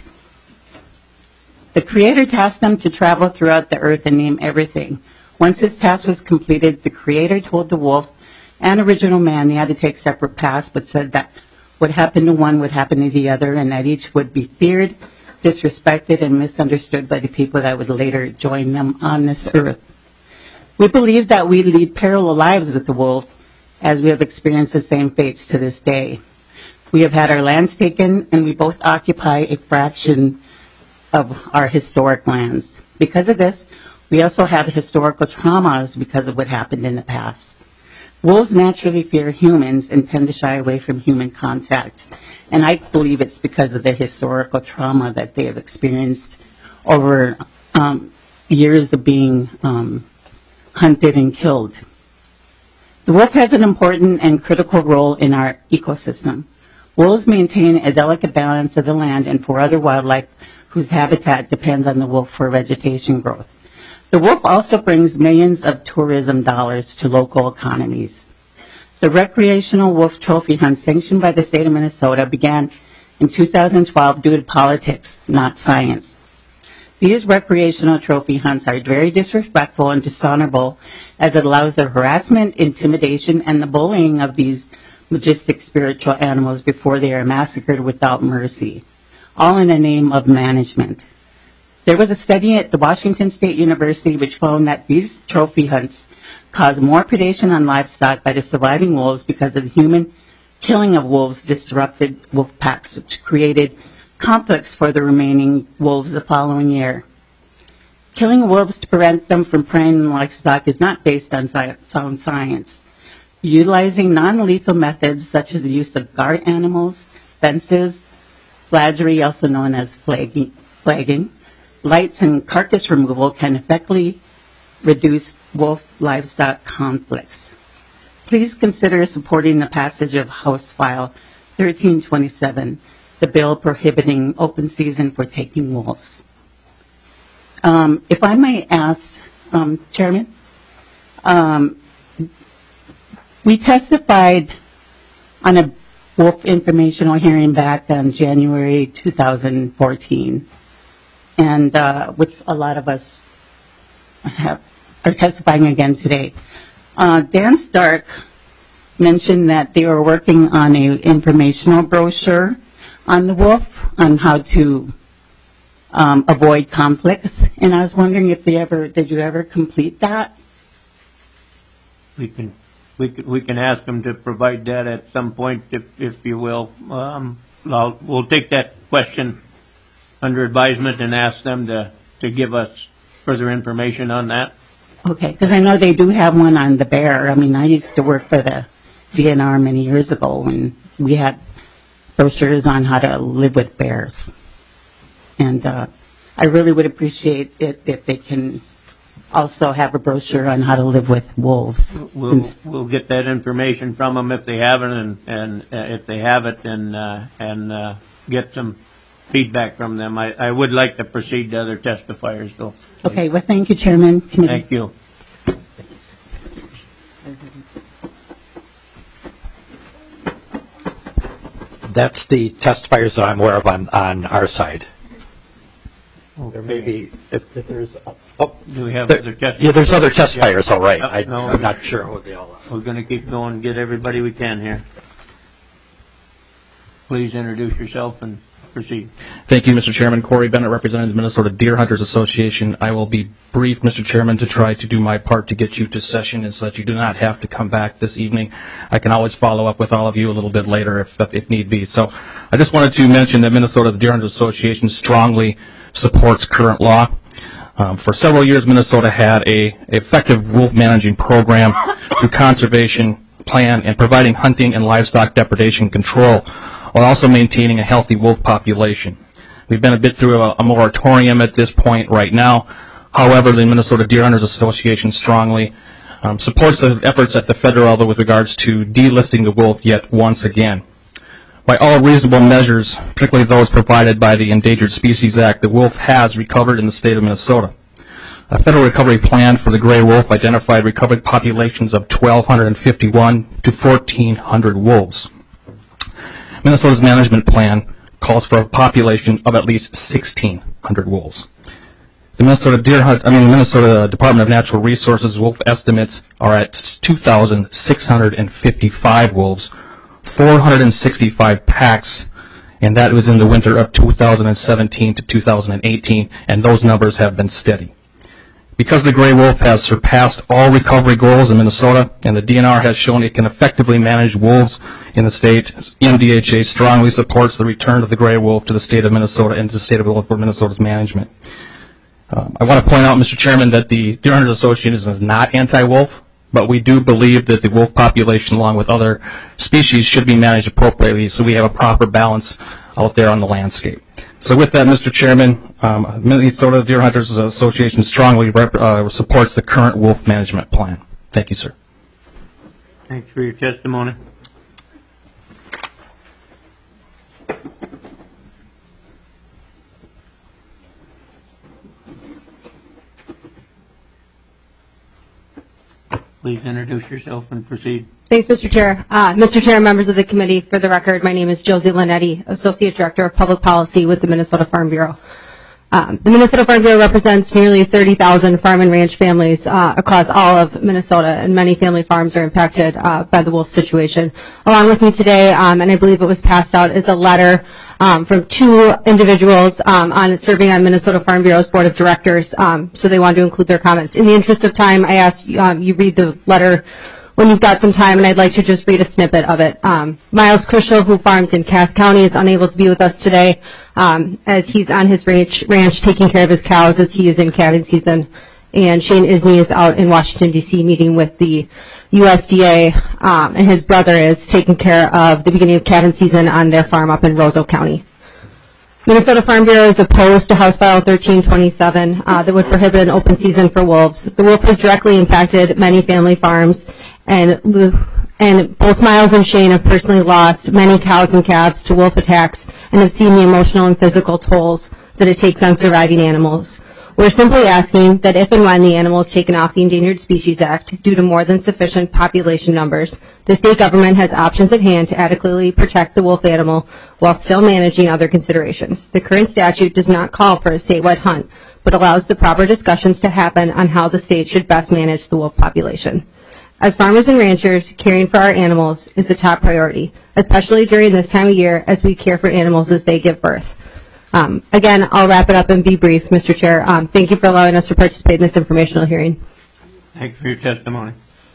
The Creator tasked them to travel throughout the earth and name everything. Once his task was completed, the Creator told the wolf and original man they had to take separate paths, but said that what happened to one would happen to the other, and that each would be feared, disrespected, and misunderstood by the people that would later join them on this earth. We believe that we lead parallel lives with the wolf, as we have experienced the same fates to this day. We have had our lands taken, and we both occupy a fraction of our historic lands. Because of this, we also have historical traumas because of what happened in the past. Wolves naturally fear humans and tend to shy away from human contact. And I believe it's because of the historical trauma that they have experienced over um, years of being um, hunted and killed. The wolf has an important and critical role in our ecosystem. Wolves maintain a delicate balance of the land and for other wildlife whose habitat depends on the wolf for vegetation growth. The wolf also brings millions of tourism dollars to local economies. The recreational wolf trophy hunt sanctioned by the state of Minnesota began in two thousand twelve due to politics, not science. These recreational trophy hunts are very disrespectful and dishonorable, as it allows the harassment, intimidation, and the bullying of these majestic spiritual animals before they are massacred without mercy, all in the name of management. There was a study at the Washington State University which found that these trophy hunts cause more predation on livestock by the surviving wolves because of the human killing of wolves disrupted wolf packs, which created conflicts for the remaining wolves the following year. Killing wolves to prevent them from preying on livestock is not based on sound science. Utilizing non-lethal methods such as the use of guard animals, fences, flagery, also known as flagging, flagging lights, and carcass removal can effectively reduce wolf livestock conflicts. Please consider supporting the passage of House File thirteen twenty-seven, the bill prohibiting open season for taking wolves. Um, if I may ask, um, Chairman, um, we testified on a wolf informational hearing back on January two thousand fourteen, and uh, which a lot of us have, are testifying again today. Uh, Dan Stark mentioned that they were working on an informational brochure on the wolf, on how to um, avoid conflicts, and I was wondering if they ever, did you ever complete that? We can, we can, we can ask them to provide that at some point, if, if you will. Um, I'll, we'll take that question under advisement and ask them to, to give us further information on that. Okay, because I know they do have one on the bear. I mean, I used to work for the D N R many years ago, and we had brochures on how to live with bears. And uh, I really would appreciate it if they can also have a brochure on how to live with wolves. We'll, we'll get that information from them if they haven't, and, and uh, if they have it, and, uh, and uh, get some feedback from them. I, I would like to proceed to other testifiers, though. Okay, well, thank you, Chairman. Committee. Thank you. That's the testifiers that I'm aware of on, on our side. Okay. There may be, if, if there's, oh, Do we have there, other testifiers? yeah, there's other testifiers, all right. Uh, I, no, I'm not sure who they all are. We're going to keep going and get everybody we can here. Please introduce yourself and proceed. Thank you, Mister Chairman. Corey Bennett, representing the Minnesota Deer Hunters Association. I will be brief, Mister Chairman, to try to do my part to get you to session and so that you do not have to come back this evening. I can always follow up with all of you a little bit later if, if need be. So I just wanted to mention that Minnesota Deer Hunters Association strongly supports current law. Um, for several years, Minnesota had a effective wolf managing program through conservation plan and providing hunting and livestock depredation control, while also maintaining a healthy wolf population. We've been a bit through a, a moratorium at this point right now. However, the Minnesota Deer Hunters Association strongly um, supports the efforts at the federal level with regards to delisting the wolf yet once again. By all reasonable measures, particularly those provided by the Endangered Species Act, the wolf has recovered in the state of Minnesota. A federal recovery plan for the gray wolf identified recovered populations of one thousand two hundred fifty-one to fourteen hundred wolves. Minnesota's management plan calls for a population of at least sixteen hundred wolves. The Minnesota Deer Hunt, I mean, the Minnesota Department of Natural Resources wolf estimates are at two thousand six hundred fifty-five wolves, four hundred sixty-five packs, and that was in the winter of two thousand seventeen to two thousand eighteen, and those numbers have been steady. Because the gray wolf has surpassed all recovery goals in Minnesota, and the D N R has shown it can effectively manage wolves in the state, M D H A strongly supports the return of the gray wolf to the state of Minnesota and to the state of for Minnesota's management. Um, I want to point out, Mister Chairman, that the Deer Hunters Association is not anti-wolf, but we do believe that the wolf population, along with other species, should be managed appropriately so we have a proper balance out there on the landscape. So with that, Mister Chairman, um, Minnesota Deer Hunters Association strongly rep, uh, supports the current wolf management plan. Thank you, sir. Thanks for your testimony. Please introduce yourself and proceed. Thanks, Mister Chair. Uh, Mister Chair, members of the committee, for the record, my name is Josie Linetti, Associate Director of Public Policy with the Minnesota Farm Bureau. Um, the Minnesota Farm Bureau represents nearly thirty thousand farm and ranch families uh, across all of Minnesota, and many family farms are impacted uh, by the wolf situation. Along with me today, um, and I believe it was passed out, is a letter um, from two individuals um, on serving on Minnesota Farm Bureau's Board of Directors, um, so they wanted to include their comments. In the interest of time, I asked um, you read the letter when you've got some time, and I'd like to just read a snippet of it. Um, Miles Crushel, who farms in Cass County, is unable to be with us today um, as he's on his ranch, ranch taking care of his cows as he is in calving season. And Shane Isney is out in Washington, D C meeting with the U S D A, um, and his brother is taking care of the beginning of calving season on their farm up in Roseau County. Minnesota Farm Bureau is opposed to House File thirteen twenty-seven uh, that would prohibit an open season for wolves. The wolf has directly impacted many family farms, and the, and both Miles and Shane have personally lost many cows and calves to wolf attacks and have seen the emotional and physical tolls that it takes on surviving animals. We're simply asking that if and when the animal is taken off the Endangered Species Act due to more than sufficient population numbers, the state government has options at hand to adequately protect the wolf animal while still managing other considerations. The current statute does not call for a statewide hunt, but allows the proper discussions to happen on how the state should best manage the wolf population. As farmers and ranchers, caring for our animals is a top priority, especially during this time of year as we care for animals as they give birth. Um, again, I'll wrap it up and be brief, Mister Chair. Um, thank you for allowing us to participate in this informational hearing. Thank you for your testimony.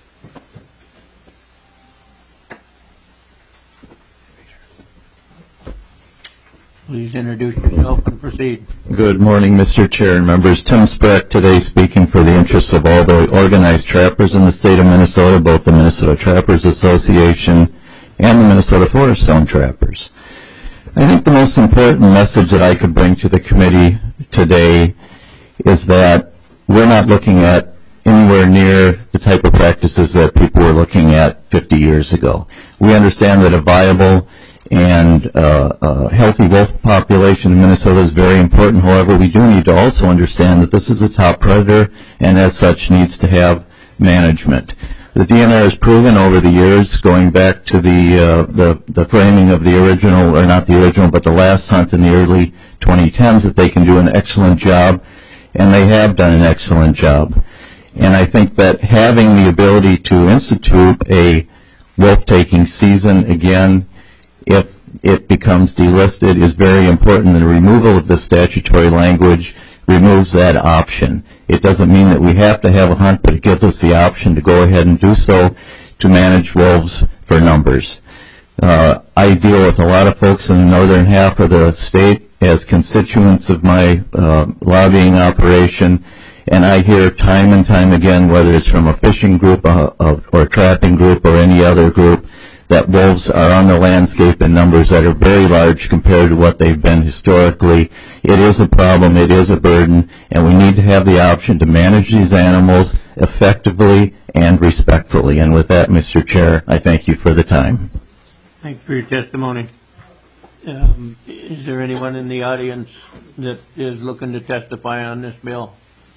Please introduce yourself and proceed. Good morning, Mister Chair and members. Tim Sprack today speaking for the interests of all the organized trappers in the state of Minnesota, both the Minnesota Trappers Association and the Minnesota Forest Zone Trappers. I think the most important message that I could bring to the committee today is that we're not looking at anywhere near the type of practices that people were looking at fifty years ago. We understand that a viable and uh, uh, healthy wolf population in Minnesota is very important. However, we do need to also understand that this is a top predator and as such needs to have management. The D N R has proven over the years, going back to the, uh, the the framing of the original, or not the original, but the last hunt in the early twenty tens, that they can do an excellent job, and they have done an excellent job. And I think that having the ability to institute a wolf-taking season again, if it becomes delisted, is very important. The removal of the statutory language removes that option. It doesn't mean that we have to have a hunt, but it gives us the option to go ahead and do so to manage wolves for numbers. Uh, I deal with a lot of folks in the northern half of the state as constituents of my uh, lobbying operation, and I hear time and time again, whether it's from a fishing group uh, or a trapping group or any other group, that wolves are on the landscape in numbers that are very large compared to what they've been historically. It is a problem, it is a burden, and we need to have the option to manage these animals effectively and respectfully. And with that, Mister Chair, I thank you for the time. Thank you for your testimony. Um, is there anyone in the audience that is looking to testify on this bill?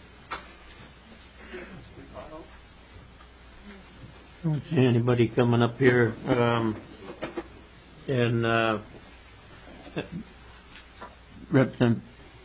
I don't see anybody coming up here. Um, and uh, Representative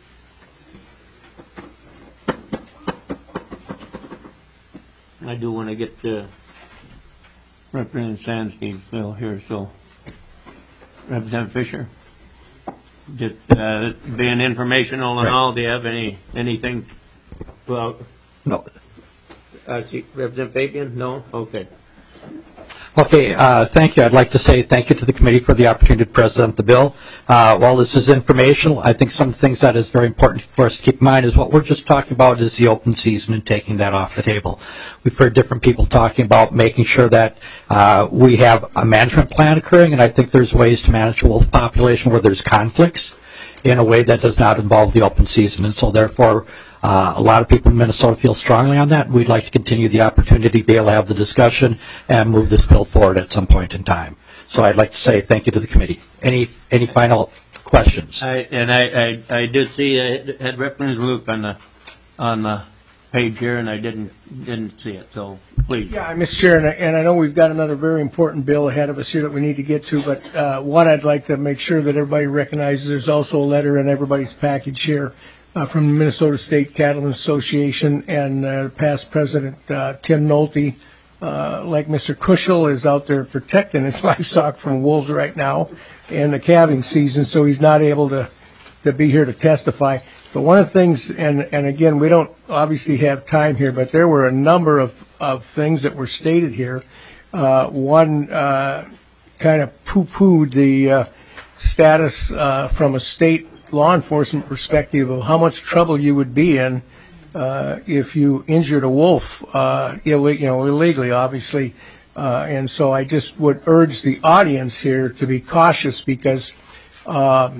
I do want to get uh, Representative Sandstein's bill here, so Representative Fisher, just uh, being informational and Right. all, do you have any anything? Well, No. I see Representative Fabian. No, okay. Okay, uh, thank you. I'd like to say thank you to the committee for the opportunity to present the bill. Uh, while this is informational, I think some things that is very important for us to keep in mind is what we're just talking about is the open season and taking that off the table. We've heard different people talking about making sure that uh, we have a management plan occurring, and I think there's ways to manage the wolf population where there's conflicts in a way that does not involve the open season. And so therefore, Uh, a lot of people in Minnesota feel strongly on that. We'd like to continue the opportunity to be able to have the discussion and move this bill forward at some point in time. So I'd like to say thank you to the committee. Any any final questions? I, and I, I, I did see I had Representative Luke on the on the page here, and I didn't didn't see it. So please. Yeah, Mister Chair, and I, and I know we've got another very important bill ahead of us here that we need to get to, but uh, one, I'd like to make sure that everybody recognizes there's also a letter in everybody's package here Uh, from the Minnesota State Cattlemen's Association, and uh, past President uh, Tim Nolte, uh, like Mister Kushel, is out there protecting his livestock from wolves right now in the calving season, so he's not able to, to be here to testify. But one of the things, and, and again, we don't obviously have time here, but there were a number of, of things that were stated here. Uh, one uh, kind of poo-pooed the uh, status uh, from a state law enforcement perspective of how much trouble you would be in uh, if you injured a wolf, uh, Ill- you know, illegally, obviously. Uh, and so I just would urge the audience here to be cautious, because um,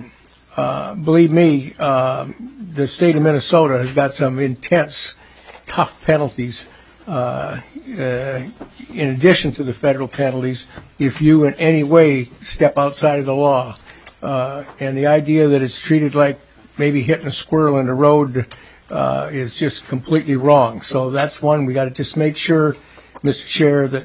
uh, believe me, uh, the state of Minnesota has got some intense, tough penalties uh, uh, in addition to the federal penalties if you in any way step outside of the law. Uh, and the idea that it's treated like maybe hitting a squirrel in the road uh, is just completely wrong. So that's one, we got to just make sure, Mister Chair, that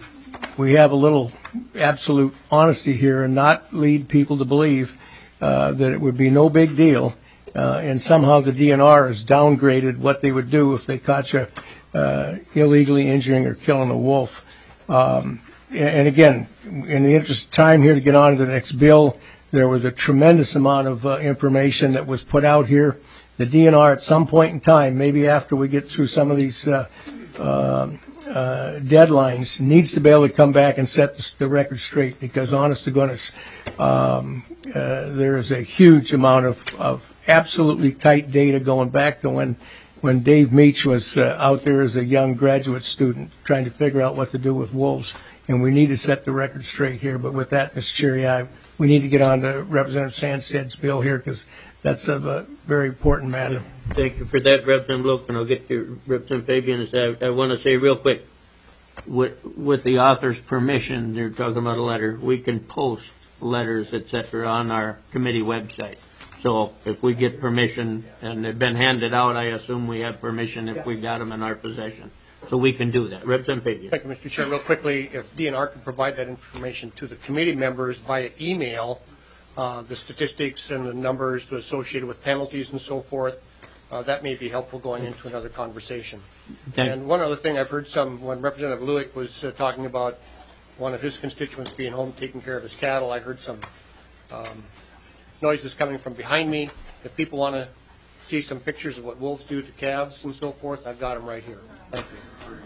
we have a little absolute honesty here and not lead people to believe uh, that it would be no big deal. Uh, and somehow the D N R has downgraded what they would do if they caught you uh, illegally injuring or killing a wolf. Um, and again, in the interest of time here to get on to the next bill, there was a tremendous amount of uh, information that was put out here. The D N R at some point in time, maybe after we get through some of these uh, uh, uh, deadlines, needs to be able to come back and set the, the record straight, because honest to goodness, um, uh, there is a huge amount of, of absolutely tight data going back to when when Dave Meach was uh, out there as a young graduate student trying to figure out what to do with wolves, and we need to set the record straight here. But with that, Mister Chair, yeah, we need to get on to Representative Sandsted's bill here, because that's a, a very important matter. Thank you for that, Representative Luke, and I'll get to Representative Fabian. I, I want to say real quick, with, with the author's permission, they're talking about a letter, we can post letters, et cetera, on our committee website. So if we get permission, and they've been handed out, I assume we have permission if we got them in our possession. So we can do that. Representative Fabian. Thank you, Mister Chair. Real quickly, if D N R could provide that information to the committee members via email, uh, the statistics and the numbers associated with penalties and so forth, uh, that may be helpful going into another conversation. Okay. And one other thing, I've heard some, when Representative Lewick was uh, talking about one of his constituents being home taking care of his cattle, I heard some um, noises coming from behind me. If people want to see some pictures of what wolves do to calves and so forth, I've got them right here. Thank you.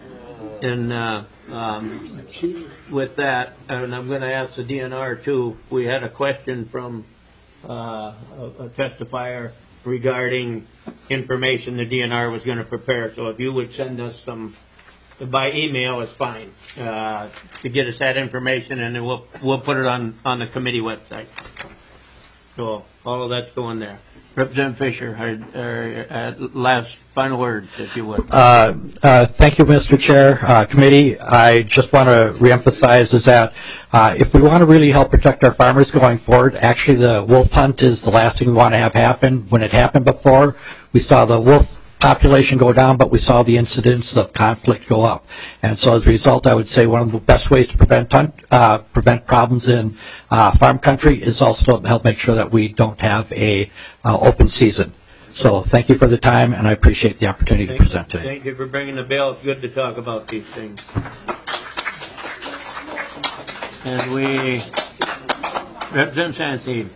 And uh, um, with that, and I'm going to ask the D N R too, we had a question from uh, a, a testifier regarding information the D N R was going to prepare. So if you would send us some by email, is fine, uh, to get us that information, and then we'll we'll put it on, on the committee website. So all of that's going there. Representative Fisher, our, our, uh, last final words, if you would. Uh, uh, thank you, Mister Chair, uh, committee. I just want to reemphasize is that uh, if we want to really help protect our farmers going forward, actually the wolf hunt is the last thing we want to have happen. When it happened before, we saw the wolf population go down, but we saw the incidence of conflict go up. And so as a result, I would say one of the best ways to prevent uh, prevent problems in uh, farm country is also to help make sure that we don't have a uh, open season. So thank you for the time, and I appreciate the opportunity Thank to present today. Thank you for bringing the bill. It's good to talk about these things. And we, Representative Sanstein,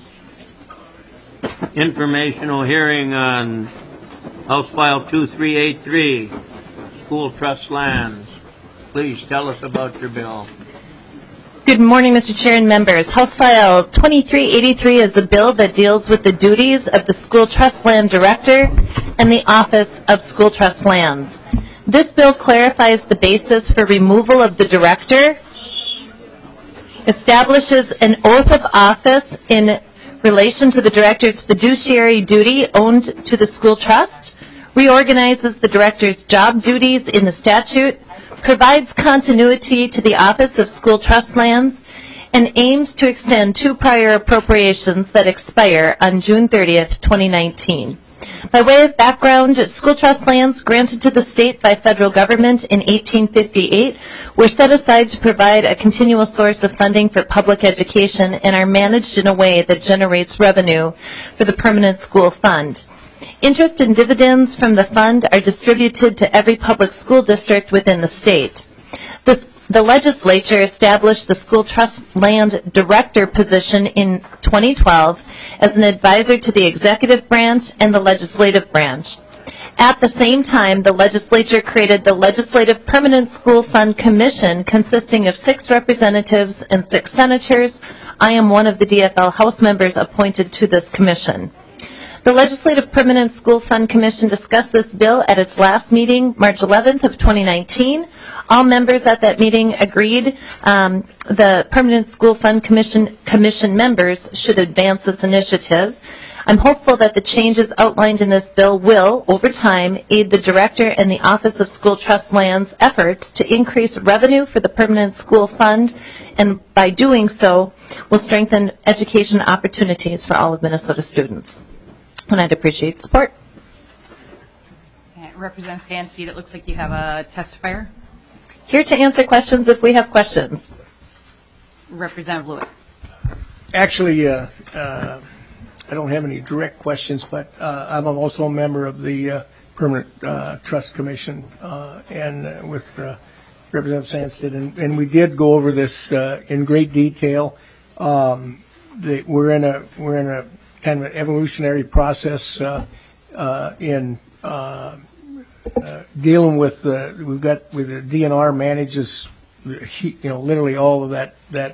informational hearing on House File two three eight three, School Trust Lands. Please tell us about your bill. Good morning, Mister Chair and members. House File twenty-three eighty-three is a bill that deals with the duties of the School Trust Land Director and the Office of School Trust Lands. This bill clarifies the basis for removal of the Director, establishes an oath of office in relation to the Director's fiduciary duty owned to the school trust, reorganizes the Director's job duties in the statute, provides continuity to the Office of School Trust Lands, and aims to extend two prior appropriations that expire on June thirtieth, twenty nineteen. By way of background, school trust lands granted to the state by federal government in eighteen fifty-eight were set aside to provide a continual source of funding for public education and are managed in a way that generates revenue for the permanent school fund. Interest and dividends from the fund are distributed to every public school district within the state. This The legislature established the School Trust Land Director position in twenty twelve as an advisor to the executive branch and the legislative branch. At the same time, the legislature created the Legislative Permanent School Fund Commission consisting of six representatives and six senators. I am one of the D F L House members appointed to this commission. The Legislative Permanent School Fund Commission discussed this bill at its last meeting, March eleventh of twenty nineteen. All members at that meeting agreed um, the Permanent School Fund Commission, Commission members should advance this initiative. I'm hopeful that the changes outlined in this bill will, over time, aid the Director and the Office of School Trust Lands' efforts to increase revenue for the Permanent School Fund, and by doing so, will strengthen education opportunities for all of Minnesota students. And I'd appreciate support. And Representative Sandsteed, it looks like you have a testifier. Here to answer questions if we have questions. Representative Lewitt. Actually, uh, uh, I don't have any direct questions, but uh, I'm also a member of the uh, Permanent uh, Trust Commission uh, and uh, with uh, Representative Sandstead, and, and we did go over this uh, in great detail. Um, the, we're in a we're in a kind of an evolutionary process uh, uh, in uh, uh, dealing with. Uh, we've got with the D N R manages, you know, literally all of that that.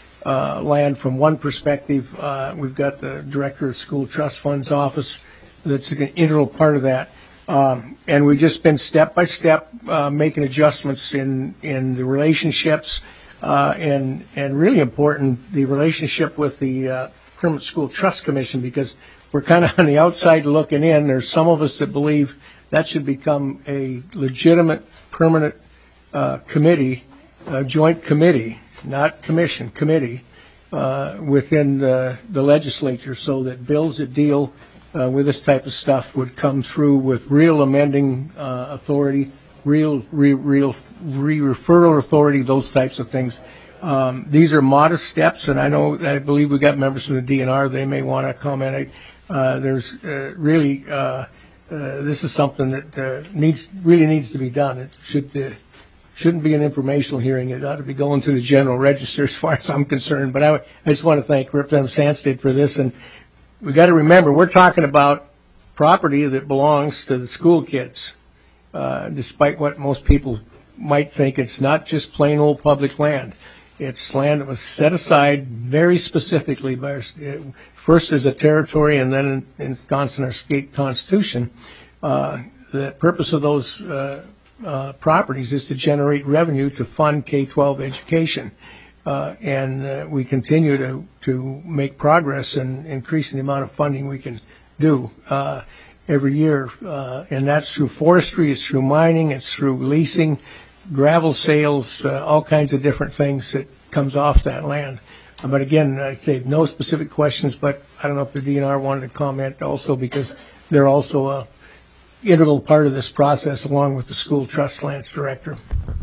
Uh, land from one perspective. Uh, we've got the Director of School Trust Funds office that's an integral part of that. Um, and we've just been step by step uh, making adjustments in, in the relationships uh, and, and really important, the relationship with the uh, Permanent School Trust Commission, because we're kind of on the outside looking in. There's some of us that believe that should become a legitimate permanent uh, committee, a joint committee, not commission, committee, uh, within the, the legislature, so that bills that deal uh, with this type of stuff would come through with real amending uh, authority, real re, real re-referral authority, those types of things. Um, these are modest steps, and I know, I believe we got members from the D N R. They may want to comment. Uh, there's uh, really, uh, uh, this is something that uh, needs really needs to be done. It should. Uh, Shouldn't be an informational hearing. It ought to be going to the general register as far as I'm concerned. But I, I just want to thank Representative Sandstead for this. And we got to remember, we're talking about property that belongs to the school kids, uh, despite what most people might think. It's not just plain old public land. It's land that was set aside very specifically by our, first as a territory and then in, in Wisconsin, our state constitution. Uh, the purpose of those uh, Uh, properties is to generate revenue to fund K twelve education. Uh, and uh, we continue to, to make progress in increasing the amount of funding we can do uh, every year. Uh, and that's through forestry, it's through mining, it's through leasing, gravel sales, uh, all kinds of different things that comes off that land. Uh, but again, I say no specific questions, but I don't know if the D N R wanted to comment also, because they're also a integral part of this process, along with the School Trust Lands Director.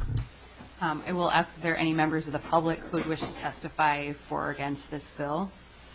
Um, I will ask if there are any members of the public who would wish to testify for or against this bill.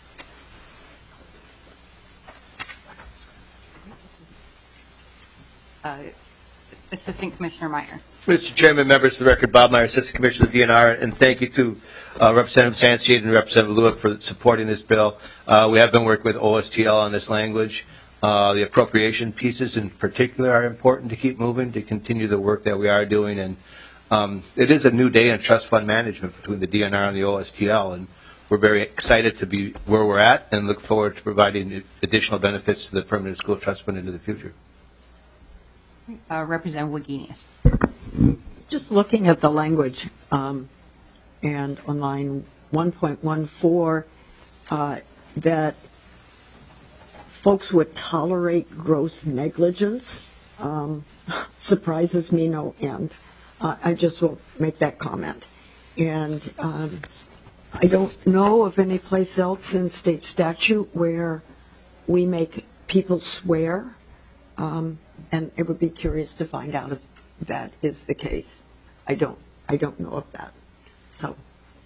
Uh, Assistant Commissioner Meyer. Mister Chairman, members of the record, Bob Meyer, Assistant Commissioner of the D N R, and thank you to uh, Representative Sandstead and Representative Lewitt for supporting this bill. Uh, we have been working with O S T L on this language. Uh, the appropriation pieces in particular are important to keep moving, to continue the work that we are doing. And um, it is a new day in trust fund management between the D N R and the O S T L. And we're very excited to be where we're at and look forward to providing additional benefits to the Permanent School Trust Fund into the future. Uh, Representative Wagenius. Just looking at the language, um, and on line one point one four, uh, that folks would tolerate gross negligence um, surprises me no end. Uh, I just will make that comment. And um, I don't know of any place else in state statute where we make people swear, um, and it would be curious to find out if that is the case. I don't. I don't know of that. So.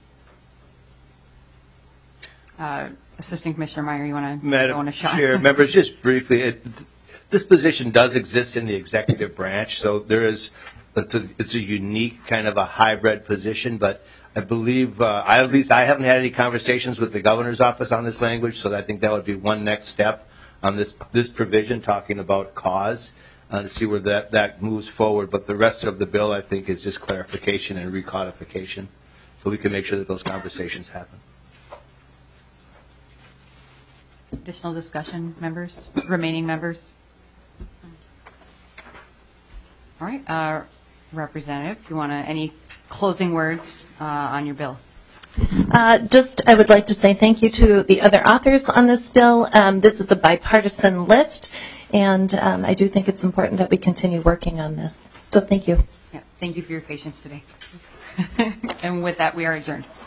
Uh, Assistant Commissioner Meyer, you want to Madam go on a shot? Chair, members, just briefly, it, this position does exist in the executive branch, so there is it's a, it's a unique kind of a hybrid position. But I believe, uh, I, at least I haven't had any conversations with the governor's office on this language, so I think that would be one next step on this this provision, talking about cause, uh, to see where that that moves forward. But the rest of the bill, I think, is just clarification and recodification, so we can make sure that those conversations happen. Additional discussion, members, remaining members? All right, uh, Representative, you want to, any closing words uh, on your bill? Uh, just, I would like to say thank you to the other authors on this bill. Um, this is a bipartisan lift, and um, I do think it's important that we continue working on this. So thank you. Yeah, thank you for your patience today. And with that, we are adjourned.